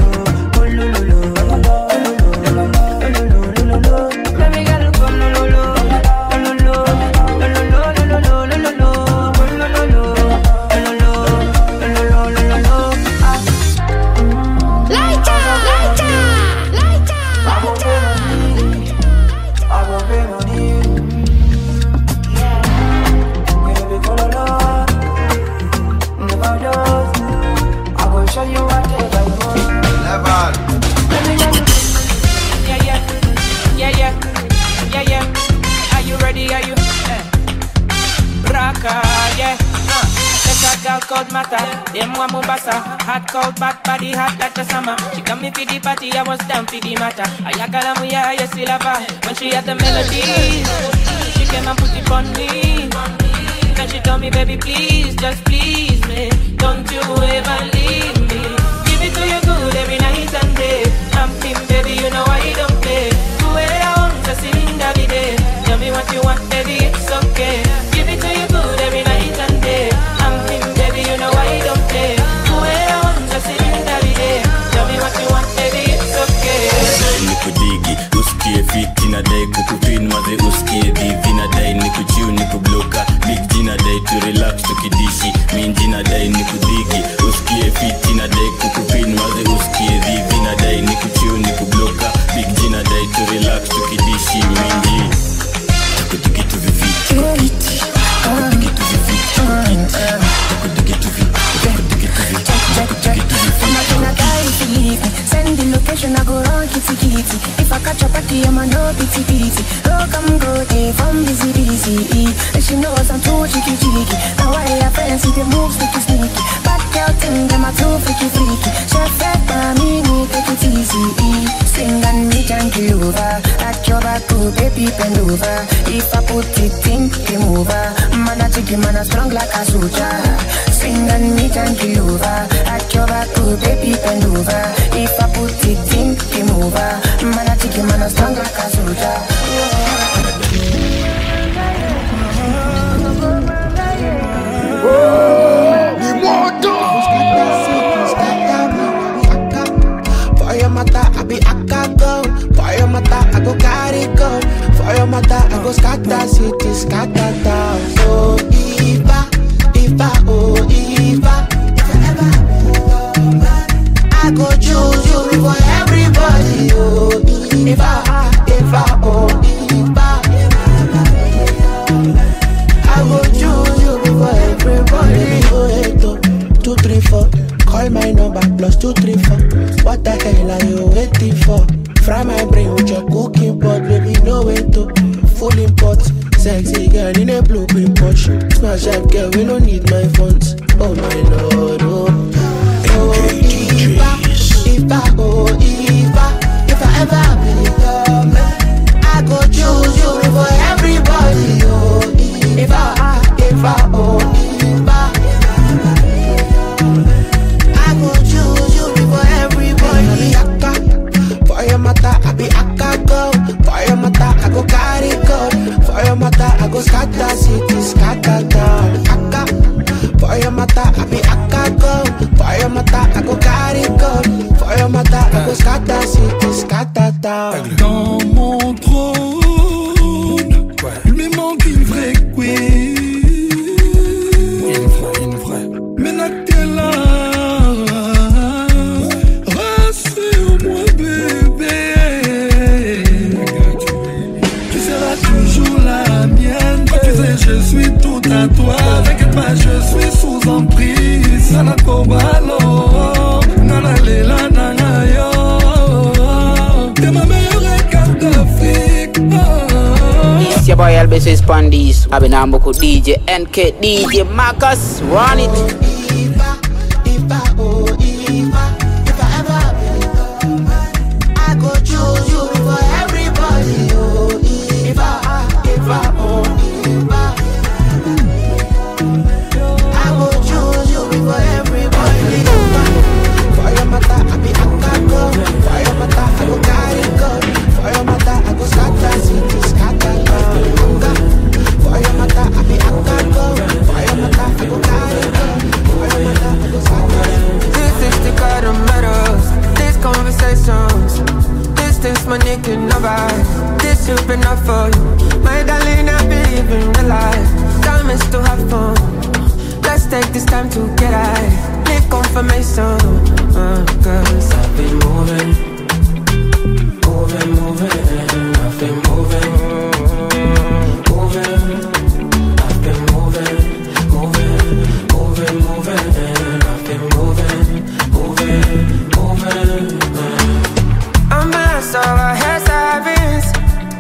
Cold matter, them one Mombasa. Hot cold back body hot like the summer. She come me for the party, I was down for the matter. I yakala mu ya ya silava. When she had the melody, she came and put it on me. Then she told me, baby, please, just please me. Don't you ever leave me. Give it to you good every night and day. I'm thin, baby, you know I don't play. Do it I want to sing every day. Tell me what you want, baby, it's okay. Give it to you good every night and day. I'm thin, baby, you know I don't play. Do it I want to sing every day. Tell me what you want, baby, it's okay. Niku digi, usikie fiti na dai kukupin maze usikie divi na dai niku chiu niku bloka. Big G na dai to relax tukidishi. Minji na dai niku digi, usikie fiti na dai kukupin maze usikie divi na dai niku chiu niku bloka. Big G na dai to relax tukidishi. Minji takudigi tu vivi, takudigi takudigi tu vivi, takudigi tu vivi, takudigi tu vivi, takudigi tu vivi. Send the location, I go run kitty kitty. If I catch a party, I'm a no pity pity. Oh, come go day from busy busy. And she knows I'm too cheeky cheeky. Now I have friends see the moves sneaky sneaky. Bad girl thing, them are too freaky freaky. Chef said, me need take it easy. Sing and me junkie over. At your back, oh, baby, bend over. If I put it in, game over. Man a chicky, man a strong like a soldier. Sing and me junkie over. At your back, oh, baby, bend over. If I put it in, game over. Man a chicky, man a strong like a soldier. The water. For your mata, I be a go. For your mata, I go carry go. For your mata, I go scatter city, scatter town. Oh, Eva, Eva, oh, Eva. If I ever, I go choose you for everybody. Oh, Eva, Eva, oh, Eva. I go choose you for everybody. Oh, eight, oh, two, three, four. Call my number plus two, three, four. What the hell are you waiting for? Fry my brain with your cooking pot, baby, no way to full import. sexy girl in a blue pin Porsche. Smash up girl, we don't need my funds. Oh my lord, oh. Oh, Eva, Eva, oh Eva. If I ever be your man, I go choose you for everybody. Oh Eva, Eva, oh Eva. I go choose you for everybody. Aka, for your mata, I be Aka girl. For your mata, I go carry God. For your mata, I go scatter city, scatter town. Aka, for your mata, I be Aka girl. For your mata, I go carry God. For your mata, I go scatter city, scatter town. Dans mon trône, il me manque une vraie queen. Une vraie, une vraie. Mais là t'es là, rassure-moi bébé. Tu seras toujours la mienne. Tu sais je suis tout à toi. T'inquiète pas, je suis sous emprise. Sana kobalo, nana lela nana yo. T'es ma meilleure carte d'Afrique. It's your boy Elvis Pandis. I've been on beaucoup D J N K, D J Marcus, run it. Eva, Eva, oh Eva. If I ever be your man, I go choose you for everybody. Oh Eva, Eva, oh Eva. I go choose you for everybody. For your mata, I be Aka girl. For your mata, I go carry God. For your mata, I go scatter city, scatter town. For your mata, I be Aka girl. For your mata, I go carry God. For your mata, I go scatter city. This is the kind of matters. These conversations. This things money can never. This you've been enough for you. My darling, I believe in the life. Time is to have fun. Let's take this time to get high. Need confirmation. Uh, Cause I've been moving. Moving, moving. I've been moving. Moving. I've been moving. Moving. Moving, moving. I've been moving. Moving. Moving. I'm blessed, so I had savings.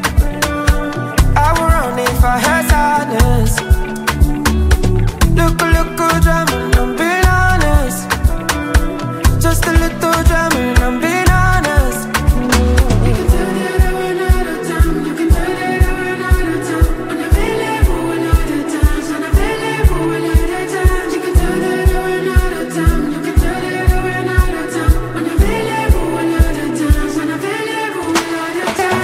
I will run if I had sadness. Look, look, good drama, I'm being honest. Just a little drama, I'm being honest. You can tell that I ran out of time. You can tell that I ran out of time. Unavailable another time. Unavailable another time. You can tell that I ran out of time. You can tell that I ran out of time. Unavailable another time. Unavailable another time.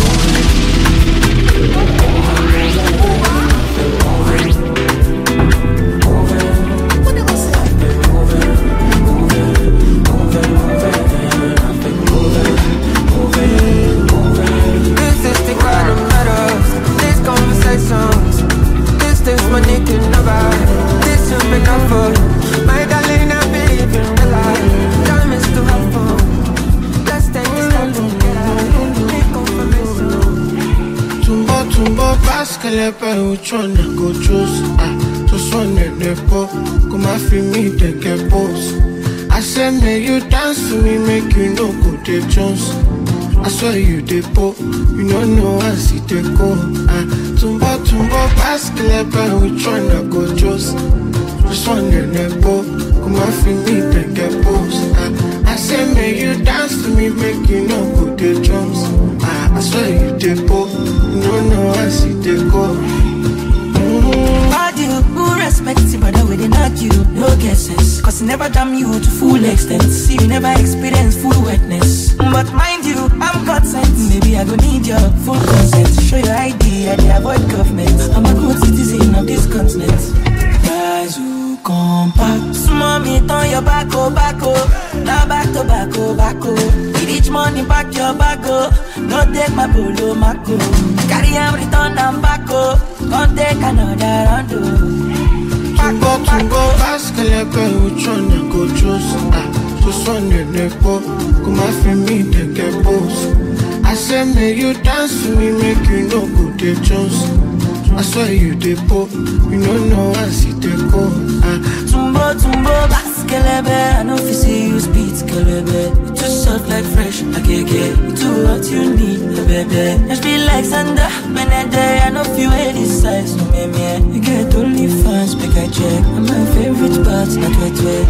This is the kind of matters. These conversations. This things money can never. This you've been enough for. My darling, I believe in the life. Time is to have fun. Let's take this time to get out. Make confirmation. Tumbo, tumbo, basket, which one I go choose? Ah, just one in the pop. Come and feel me, take a pose. I said, make you dance to me, make you know go to Jones. I saw you the pop, you don't know I see the go. Ah, tumbo, tumbo, basket, which one I go choose? Just one in the pop. Come and feel me, take a pose. Ah, I said, make you dance to me, make you know go to Jones. Ah, I saw you the pop, you don't know I see the go. Bad you, who respects you, but the way they knock you, no guesses. Cause never damn you to full extent. See, we never experience full wetness. But mind you, I'm God sent. Maybe I go need your full consent. Show your I D, I dey avoid government. I'm a good citizen of this continent. Guys who compact. Small meat on your back, oh, back, oh. Now back to back, oh, back, oh. With each money back your back, oh. No take my polo, Marco. Carry am return and back, oh. Can't take another round, oh. Tumbo, tumbo, basket, which one I go choose? Ah, just one in the pop. Come and feel me, take a pose. I said, make you dance to me, make you know go to Jones. I saw you the pop, you don't know I see the go. Ah, tumbo, tumbo, basket, I know if you see you speed, baby. You too soft like fresh, I can't get you do what you need, baby. I feel like Sandra, when I die, I know if you wear this. nice, no me me. You get only fans, make I check. And my favorite parts, not wet wet.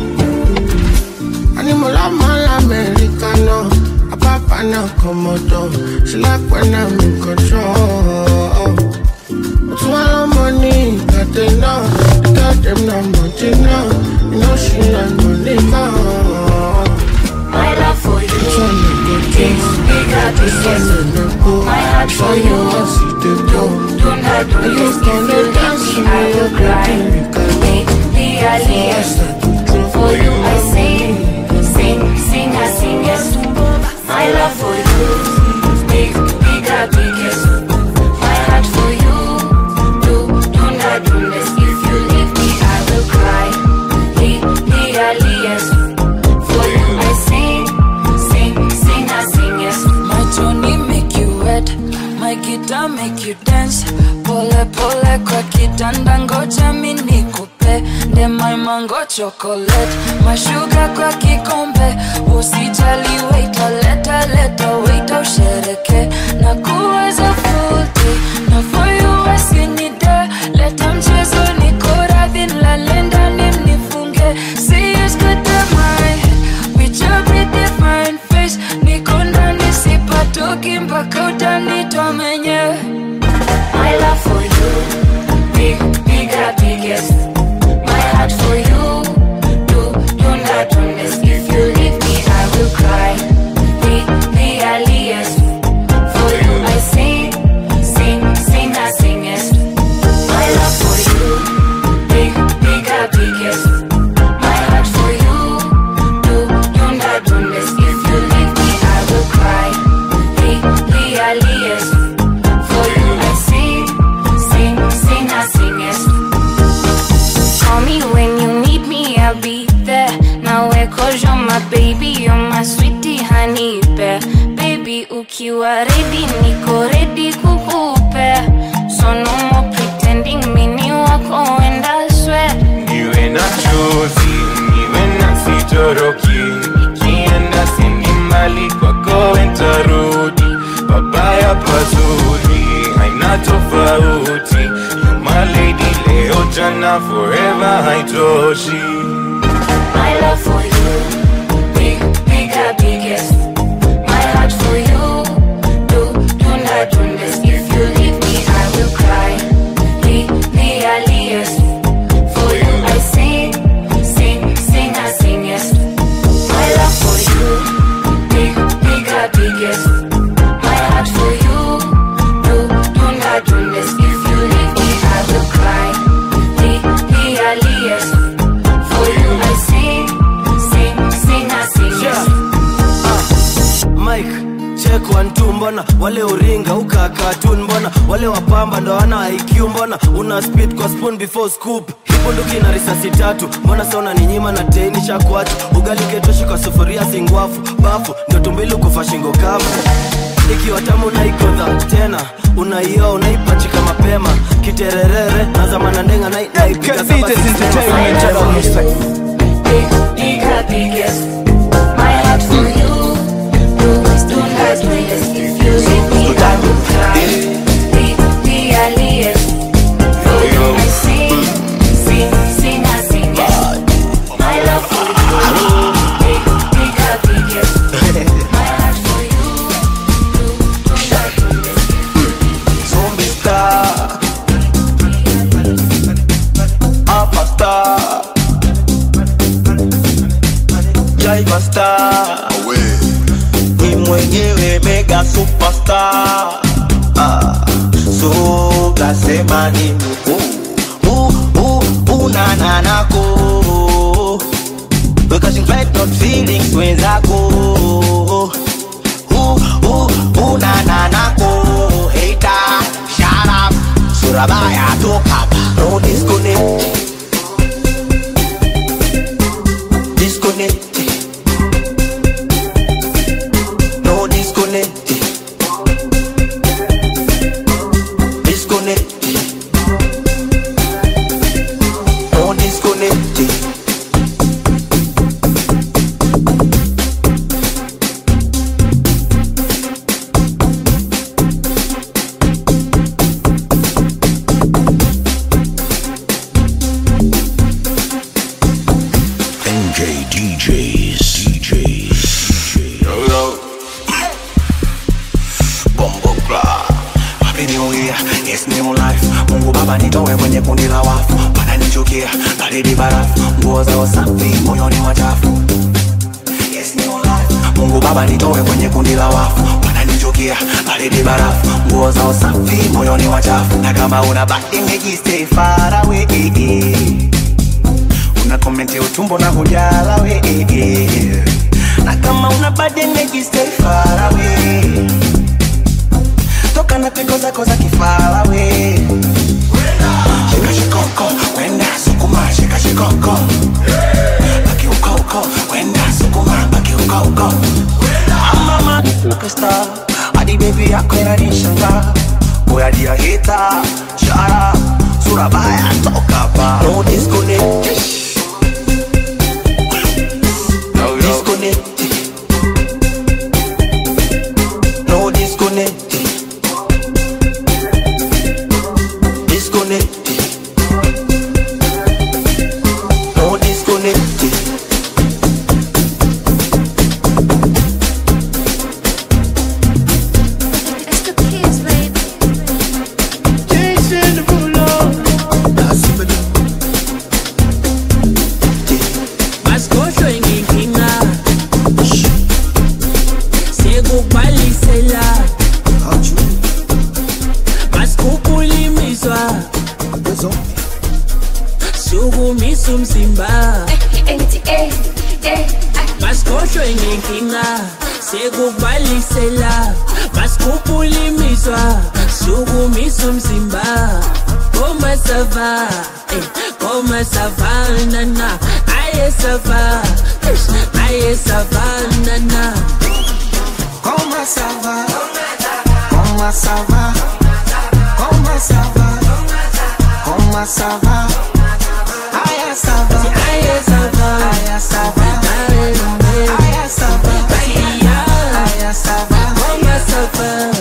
Animal, I'm all Americano. A papa now come out. She like when I'm in control. But swallow money, got they know. They got them no money now. You know she like money more. My love for you is bigger, biggest. My heart for you, do not do this. If you leave me, I will cry. Be a liest. For you I sing, sing, sing, I sing, yes. My love for you is big, bigger, biggest. My heart for you, do, do not do this. If you leave me, I will cry. Be, be a liest. For you I sing, sing, sing, I sing, yes. My Johnny make you wet, my guitar make you dance. Pole pole kwa kitanda ngoja mimi nikupe. Nde my mango chocolate, my sugar kwa kikombe. Usijali wait leta leta wait ushereke. Na kuweza futi, na for you asinide. Leta mchezo niko radhi nlalenda nifunge. See it's good to my with your pretty fine face. Niko ndani sipatoki mpaka utanitoa mwenyewe. My love for you, big, bigger, biggest. My heart for you, do, do not do this. If you leave me, I will cry. Be, be a liest. For you I sing, sing, sing, I sing, yes. My love for you, big, bigger, biggest. My heart for you, do, do not do this. If you leave me, I will cry. Be, be a liest. For you I sing, sing, sing, I sing, yes. Call me when you need me, I'll be there. Now where cause you're my baby, you're my sweetie honey bear. Baby ukiwa ready, niko ready kukupe. So no more pretending, mini wako and I swear. Niwe na chozi, niwe na sitoroki. Nikienda sindi mbali kwako entarudi. Babaya pazuri, haina tofauti. You're my lady, leo jana forever haitoshi. My love for you, big, bigger, biggest. My heart for you, do, do not do this. If you leave me, I will cry. Be, be a liest. For you I sing, sing, sing, I sing, yes. My love for you, big, bigger, biggest. My heart for you, do, do not do this. If you leave me, I will cry. Be, be a liest. For you I sing, sing, sing, I sing, yes. Mike, check one two mbona. Wale uringa uka cartoon mbona. Wale wapamba ndo wana I Q mbona. Una spit kwa spoon before scoop. Bunduki na risasi tatu. Mbona sauna ni nyima na teini shakuachu. Ugali ketoshi kwa sufuria singwafu. Bafu, ndo tumbili kufa shingo kavu. Ikiwa tamu na iko dha tena. Unaio, unaipachika mapema. Kitererere, nazamana ndenga na ipiga zaba sistema. Big, bigger, biggest. My heart for you, do, do not do this. If you leave me, I will cry. Be, be a liest. For you I sing, sing, sing, I sing, yes. My love for you, big, bigger, biggest. My heart for you, do, do not do this. Zombie star, Alpha star, Jaiva star, ni mwenyewe mega superstar. Ah, so kasema nini? Uh, uh, unananako because you fight not feelings wenzako. Uh, uh, unananako hater, shut up. Surabaya toka, no disconnect. Disconnect. No disconnect. Disconnect. No disconnect. Yes, new life. Mungu Baba nitowe kwenye kundi la wafu. Wananichukia, baridi barafu. Nguo zao safi, moyoni wachafu. Yes, new life. Mungu Baba nitowe kwenye kundi la wafu. Wananichukia, baridi barafu. Nguo zao safi, moyoni wachafu. Na kama una bad image, stay far away. Una komenti utumbo na hujala we. Na kama una bad image, stay far away. Toka na peko zako za kifala we. Shika shikoko, wenda sukuma. Shika shikoko, baki uko uko. Wenda sukuma, baki uko uko. Mama, look a star. Adi baby yako inanishanga. Boya dia hita, shara. Surabaya toka pa. No disconnect. No disconnect. No disconnect. No disconnected. It's the kids, baby. Jason Derulo. Maskosho inginkinga sekubhalisela maskupulimiswa sukumisa umzimba maskosho inginkinga sekubhalisela maskupulimiswa sukumisa umzimba koma sava koma savanana aye sava aye savanana Koma sava, koma sava, koma sava, koma sava. Aya sava, aya sava, aya sava, aya sava, aya sava, koma sava.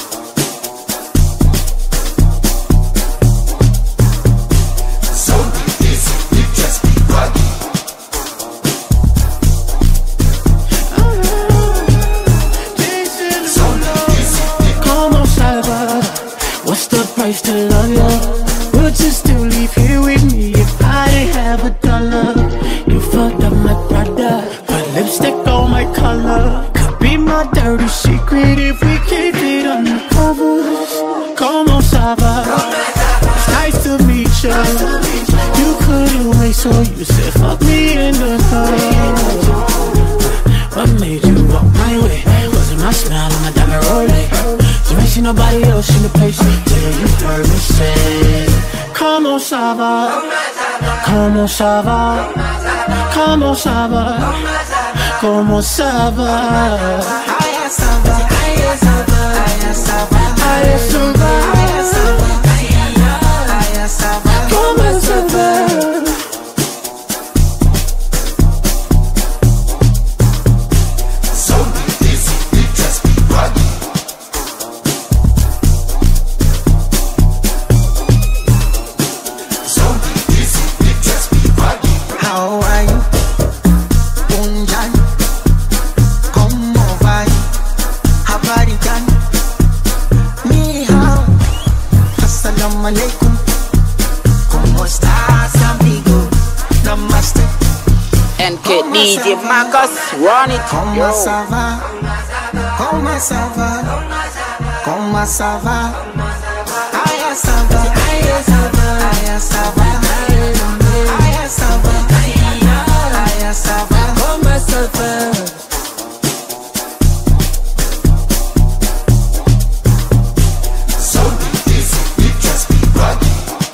So easy, you just be bugging. What's the price to love you? Would you still leave here with me if I didn't have a dollar? You fucked up my brother, put lipstick on my color. Could be my dirty secret if we keep it undercover. Como sava? It's nice to meet you. You couldn't wait, so you said fuck me in the hood. What made you walk my way? Was it my smile or my diamond rolling? You ain't seen nobody else in the place till you heard me say Como ça va? Como ça va? Como ça va? Como ça va? Aya sava, aya sava, aya sava, Aya sava, aya sava, aya sava. Como ça va? So easy, you just be bugging. So easy, you just be bugging. How are you? Unjan, como vai? Habari gani? Ni hao. Assalamu alaikum. Como estás, amigo? Namaste. N K D J Marcus, run it. Comment ça va? Comment ça va? Comment ça va? Aya ça va, aya ça va, aya ça va, aya ça va, aya ça va. Comment ça va? So easy, you just be bugging.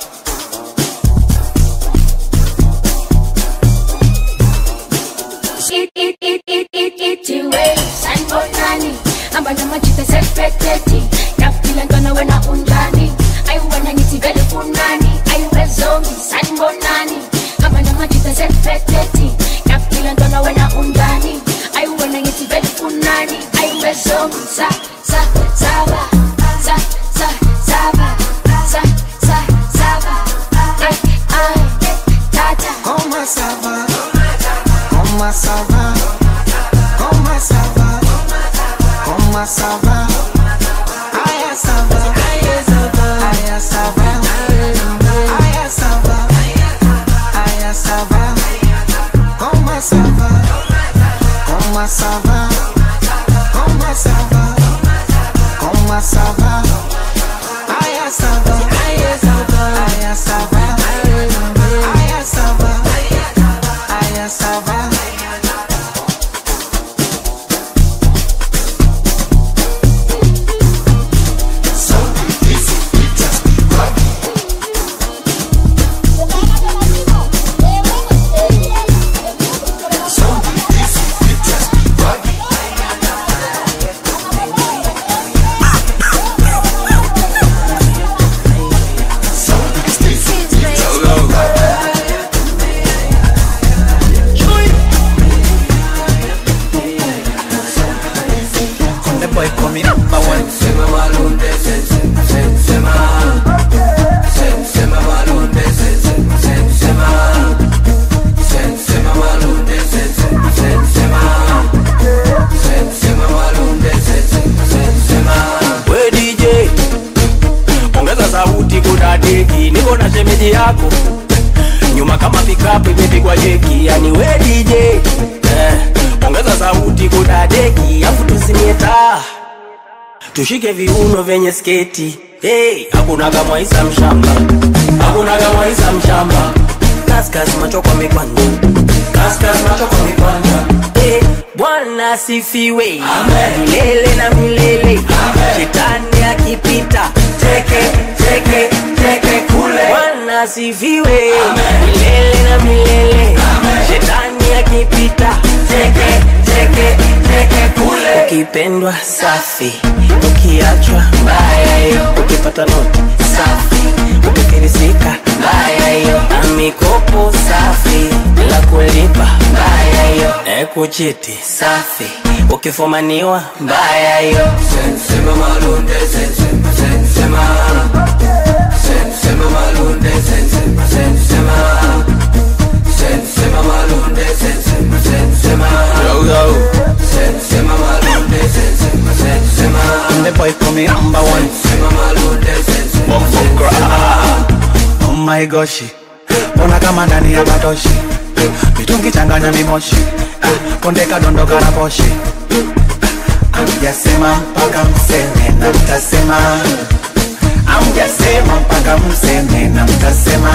It, it, it, it, it, it, you way. Signboard nani. Amba na majita sepeteti. Kapila ngana wena unjani. I wanna niti vele funani. I wear zombie. Signboard nani. Amba na majita sepeteti. Kapila ngana wena unjani. I wanna niti vele funani. I wear zombie. Sa, sa, saba. Sa, sa, saba. Sa, sa, saba. Ay, ay, tata. Comment ça va? Comment ça va? Comment ça va? Comment ça va? Aya ça va, aya ça va, aya ça va, comment ça va? Aya ça va, aya ça va, aya ça va, aya ça va, aya ça va. Yako nyuma kama pikapu imepigwa jeki, yani we D J eh, ongeza sauti kudadeki, afu tuzimie taa tushike viuno venye sketi. Hey, hakuna kama Isa mshamba, hakuna kama Isa mshamba. Kaskas macho kwa mikwanja, kaskas macho kwa mikwanja. Hey, Bwana sifiwe, amen. Milele na milele, amen. Shetani akipita teke teke teke kule. Bwana sifiwe, amen. Milele na milele, amen. Shetani akipita teke teke teke kule. Ukipendwa safi, ukiachwa mbaya yo. Ukipata noti safi, ukikirisika mbaya yo. Amikopo safi, bila kulipa mbaya yo. Ekuchiti safi, ukifumaniwa mbaya yo. Sensema malunde, sensema, sensema Sensema malunde, sensema, sensema Sensema malunde, sensema, sensema Yo, yo Sensema malunde, sensema, sensema And the boy coming number one Sensema malunde, sensema, sensema Oh my gosh, ona kama ndani ya batoshi mitungi changanya mimoshi, kondeka dondoka na poshi. Amjasema mpaka mseme na mtasema, amjasema mpaka mseme na mtasema.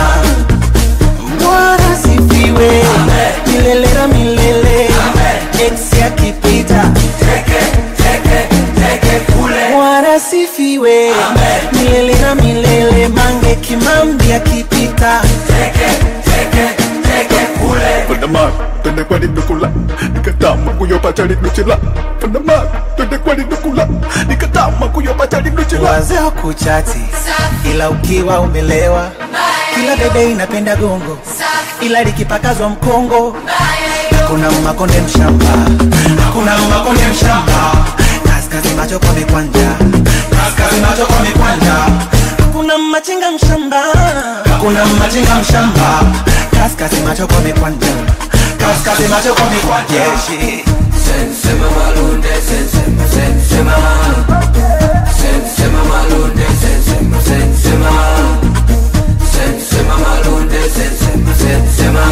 Bwana sifiwe, milele na milele, ex ya kipita teke teke teke kule. Bwana sifiwe, milele na milele, mange kimambi ya kipita teke teke teke kule. Panama, twende kwa nidukula, nikatama kuyopacha linuchila. Panama, twende kwa nidukula, nikatama kuyopacha linuchila. Wazee kuchati, ila ukiwa umelewa, kila bebe inapenda gongo, ila likipakazwa mkongo. Hakuna makonde mshamba, hakuna makonde mshamba. Kaskazi macho kwa mikwanja, kaskazi macho kwa mikwanja. Hakuna machinga mshamba, hakuna machinga mshamba. Kaskazi macho kwa mikwanja, kaskazi macho kwa mikwanja. Yeah, Sensema malunde, sensema, sensema Sensema malunde, sensema, sensema Sensema malunde, sensema, sensema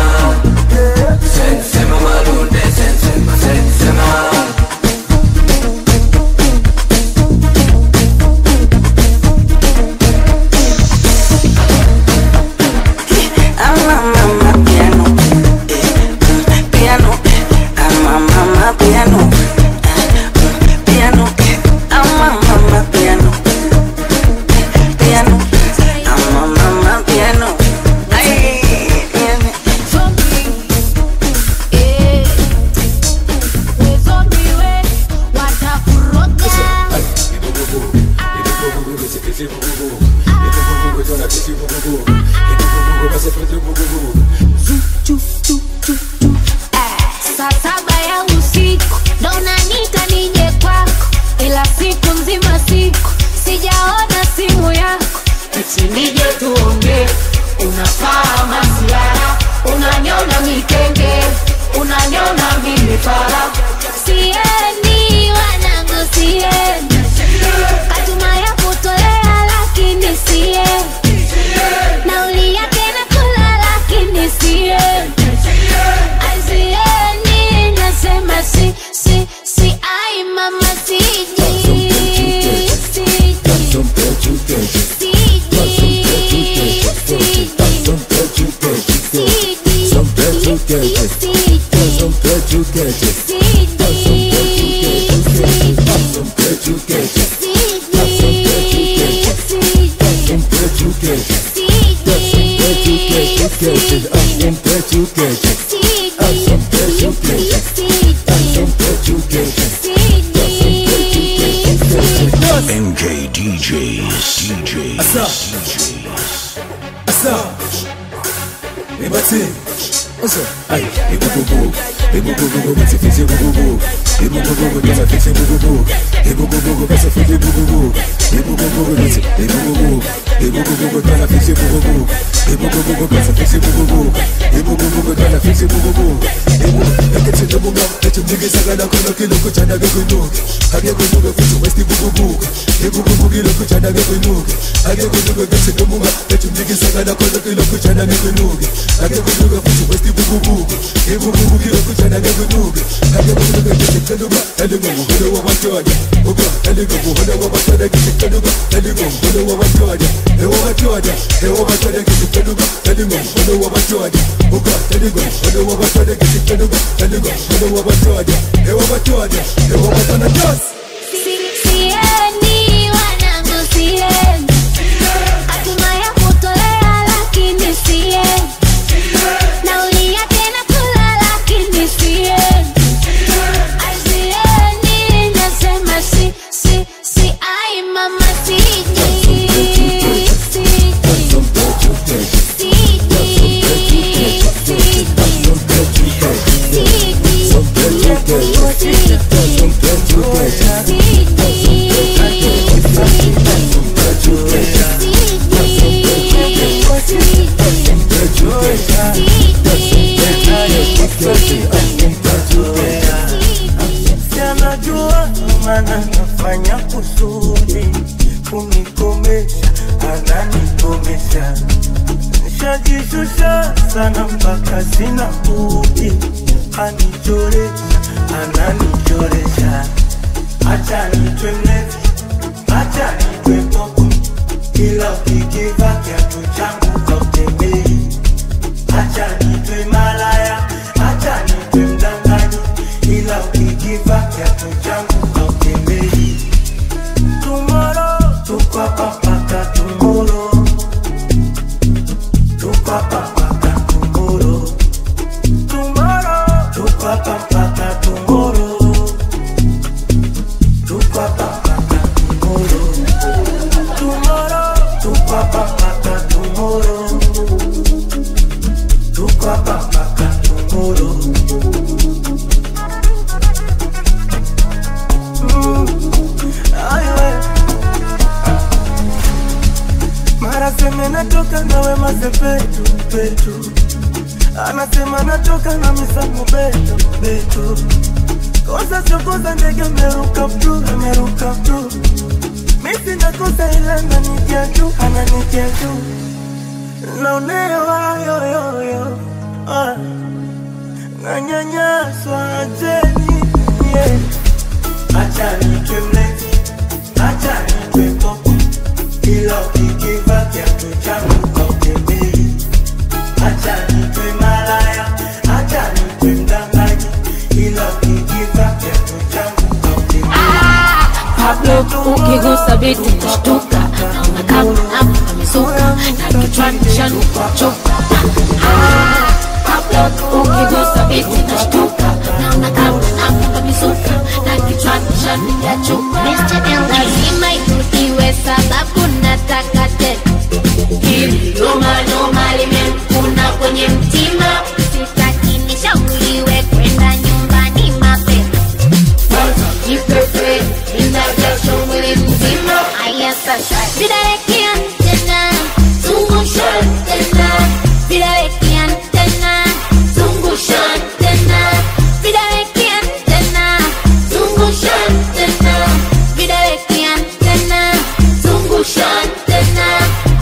Sensema malunde, sensema, sensema Piano, piano, I'm a mama piano, piano, I'm a mama piano. Ay, piano. Eh, wezo miwe watakuroga. Saa saba ya usiku ndo unaniita nije kwako, ila siku nzima siku sijaona simu yako. Eti nije tuongee, unafaa masiara, unaniona mikenge, unaniona mimi fara. Siendi wanangu, siendi, katuma ya kutolea lakini siendi, nauli yake nakula lakini siendi. Si, si, si, ay mama, si Asa. Ebate. Oso. Ay, ebububu. Ebububu, bate fixe bububu. Ebububu, bate fixe bububu. Ebububu, bate fixe bububu. Ebububu, bate. Ebububu. Ebububu, bate fixe bububu. Ebububu, bate fixe bububu. Ebububu, bate fixe bububu. Ebu, ekete bububu. Etu nige sagala kono kilo kuchana gekuno. Hage kuno futu westi bububu. Ebububu kilo kuchana gekuno. Hage kuno gese bububu. Etu nige sagala kono kilo kuchana gekuno. Hage kuno futu westi bububu. Ebububu kilo kuchana gekuno. Hage kuno gese bububu. Elingo muhono wa watoja. Oba, elingo muhono wa watoja gese bububu. Elingo muhono wa watoja. Ewa watoja. Ewa watoja gese bububu. Elingo muhono wa watoja. Oba, elingo muhono wa watoja gese bububu. Elingo muhono wa watoja. Ewa watoja. Ewa watoja just. Sieni wanangu sieni, hatimaye kutolea lakini sieni, naulia tena kula lakini sieni, sieni nasema si si si ai mama siji siji siji Sianajua maana nafanya kusudi kunikomesha, ananikomesha. Nishajishusha sana mpaka sina budi, anichoresha, ananichoresha. Acha nitwe mlevi, acha nitwe popo, ila ukikiva kiatu changu kautembei. Acha nitwe malaya, acha nitwe mdanganyi, ila ukikiva kiatu changu kautembei. Tomorrow, tuko hapa mpaka tomorrow. Tuko hapa mpaka tomorrow. Tomorrow, tuko hapa mpaka tomorrow. Tuko hapa mpaka tomorrow. Tomorrow, tuko hapa mpaka tomorrow. Tuko hapa mpaka tomorrow. Mara seme natoka nawe mazepetu petu, anasema natoka na misamu betu betu. Kosa sio kosa, ndege meruka ptu, meruka ptu. Misi nakosa ila ananitia juu, ananitia juu. Naonewa yo yo yo, ah. Nanyanyaswa jeni, yeah. Acha nitwe mlevi, acha nitwe popo, ila ukikiva kiatu changu kautembei. Acha nitwe malaya, acha nitwe mdanganyi, ila ukikiva kiatu changu kautembei. Pablo ukigusa biti nashtuka, naona kama hapa amesuka, na kichwani chanuchoka. Pablo ukigusa biti nashtuka, naona kama hapa amesuka, na kichwani chanuchoka. Lazima iwe sababu nataka tena, hili noma noma limekuna kwenye mtima. Sitaki nishauriwe kwenda nyumbani mapema, jipepe inavyocho mwili mzima. Aya sasa vidarekia tena, zungusha tena, vidarekia tena, zungusha tena, vidarekia tena, zungusha tena, vidarekia tena, zungusha tena.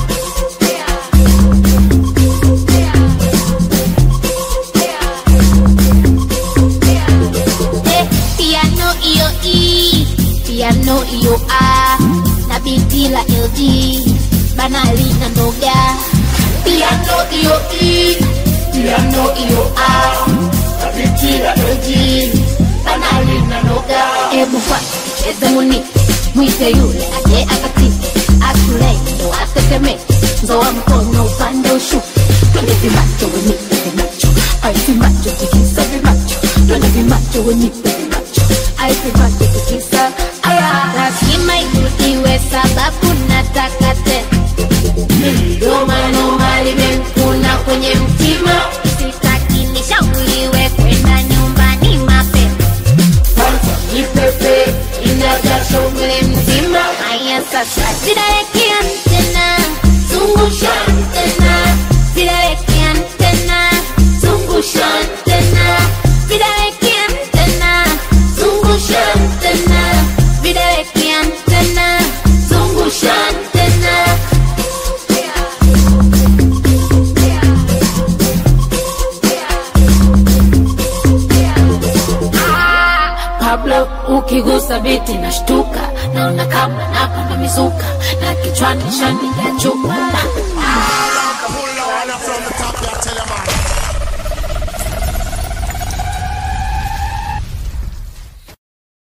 Piano iyo E, piano iyo A, na biti la L G, banali na noga. Piano iyo E, piano iyo A, na biti la L G, banali na noga. Ebu kwa cheze muni, mwite yule aje akati, akule ndo ateteme, nzoa mkono upande ushu. Twende vimacho wenipe vimacho, ai vimacho tikisa vimacho. Twende vimacho wenipe vimacho, ai vimacho tikisa. Aya, lazima iwe sababu nataka tena, sasa. Vidaleki antena, zungusha antena. Vidaleki antena, zungusha antena. Vidaleki antena, zungusha antena. Vidaleki antena, zungusha antena. Pablo ukigusa biti na shtuka, naona kama napanda mizuka na kichwani shani ya chupa.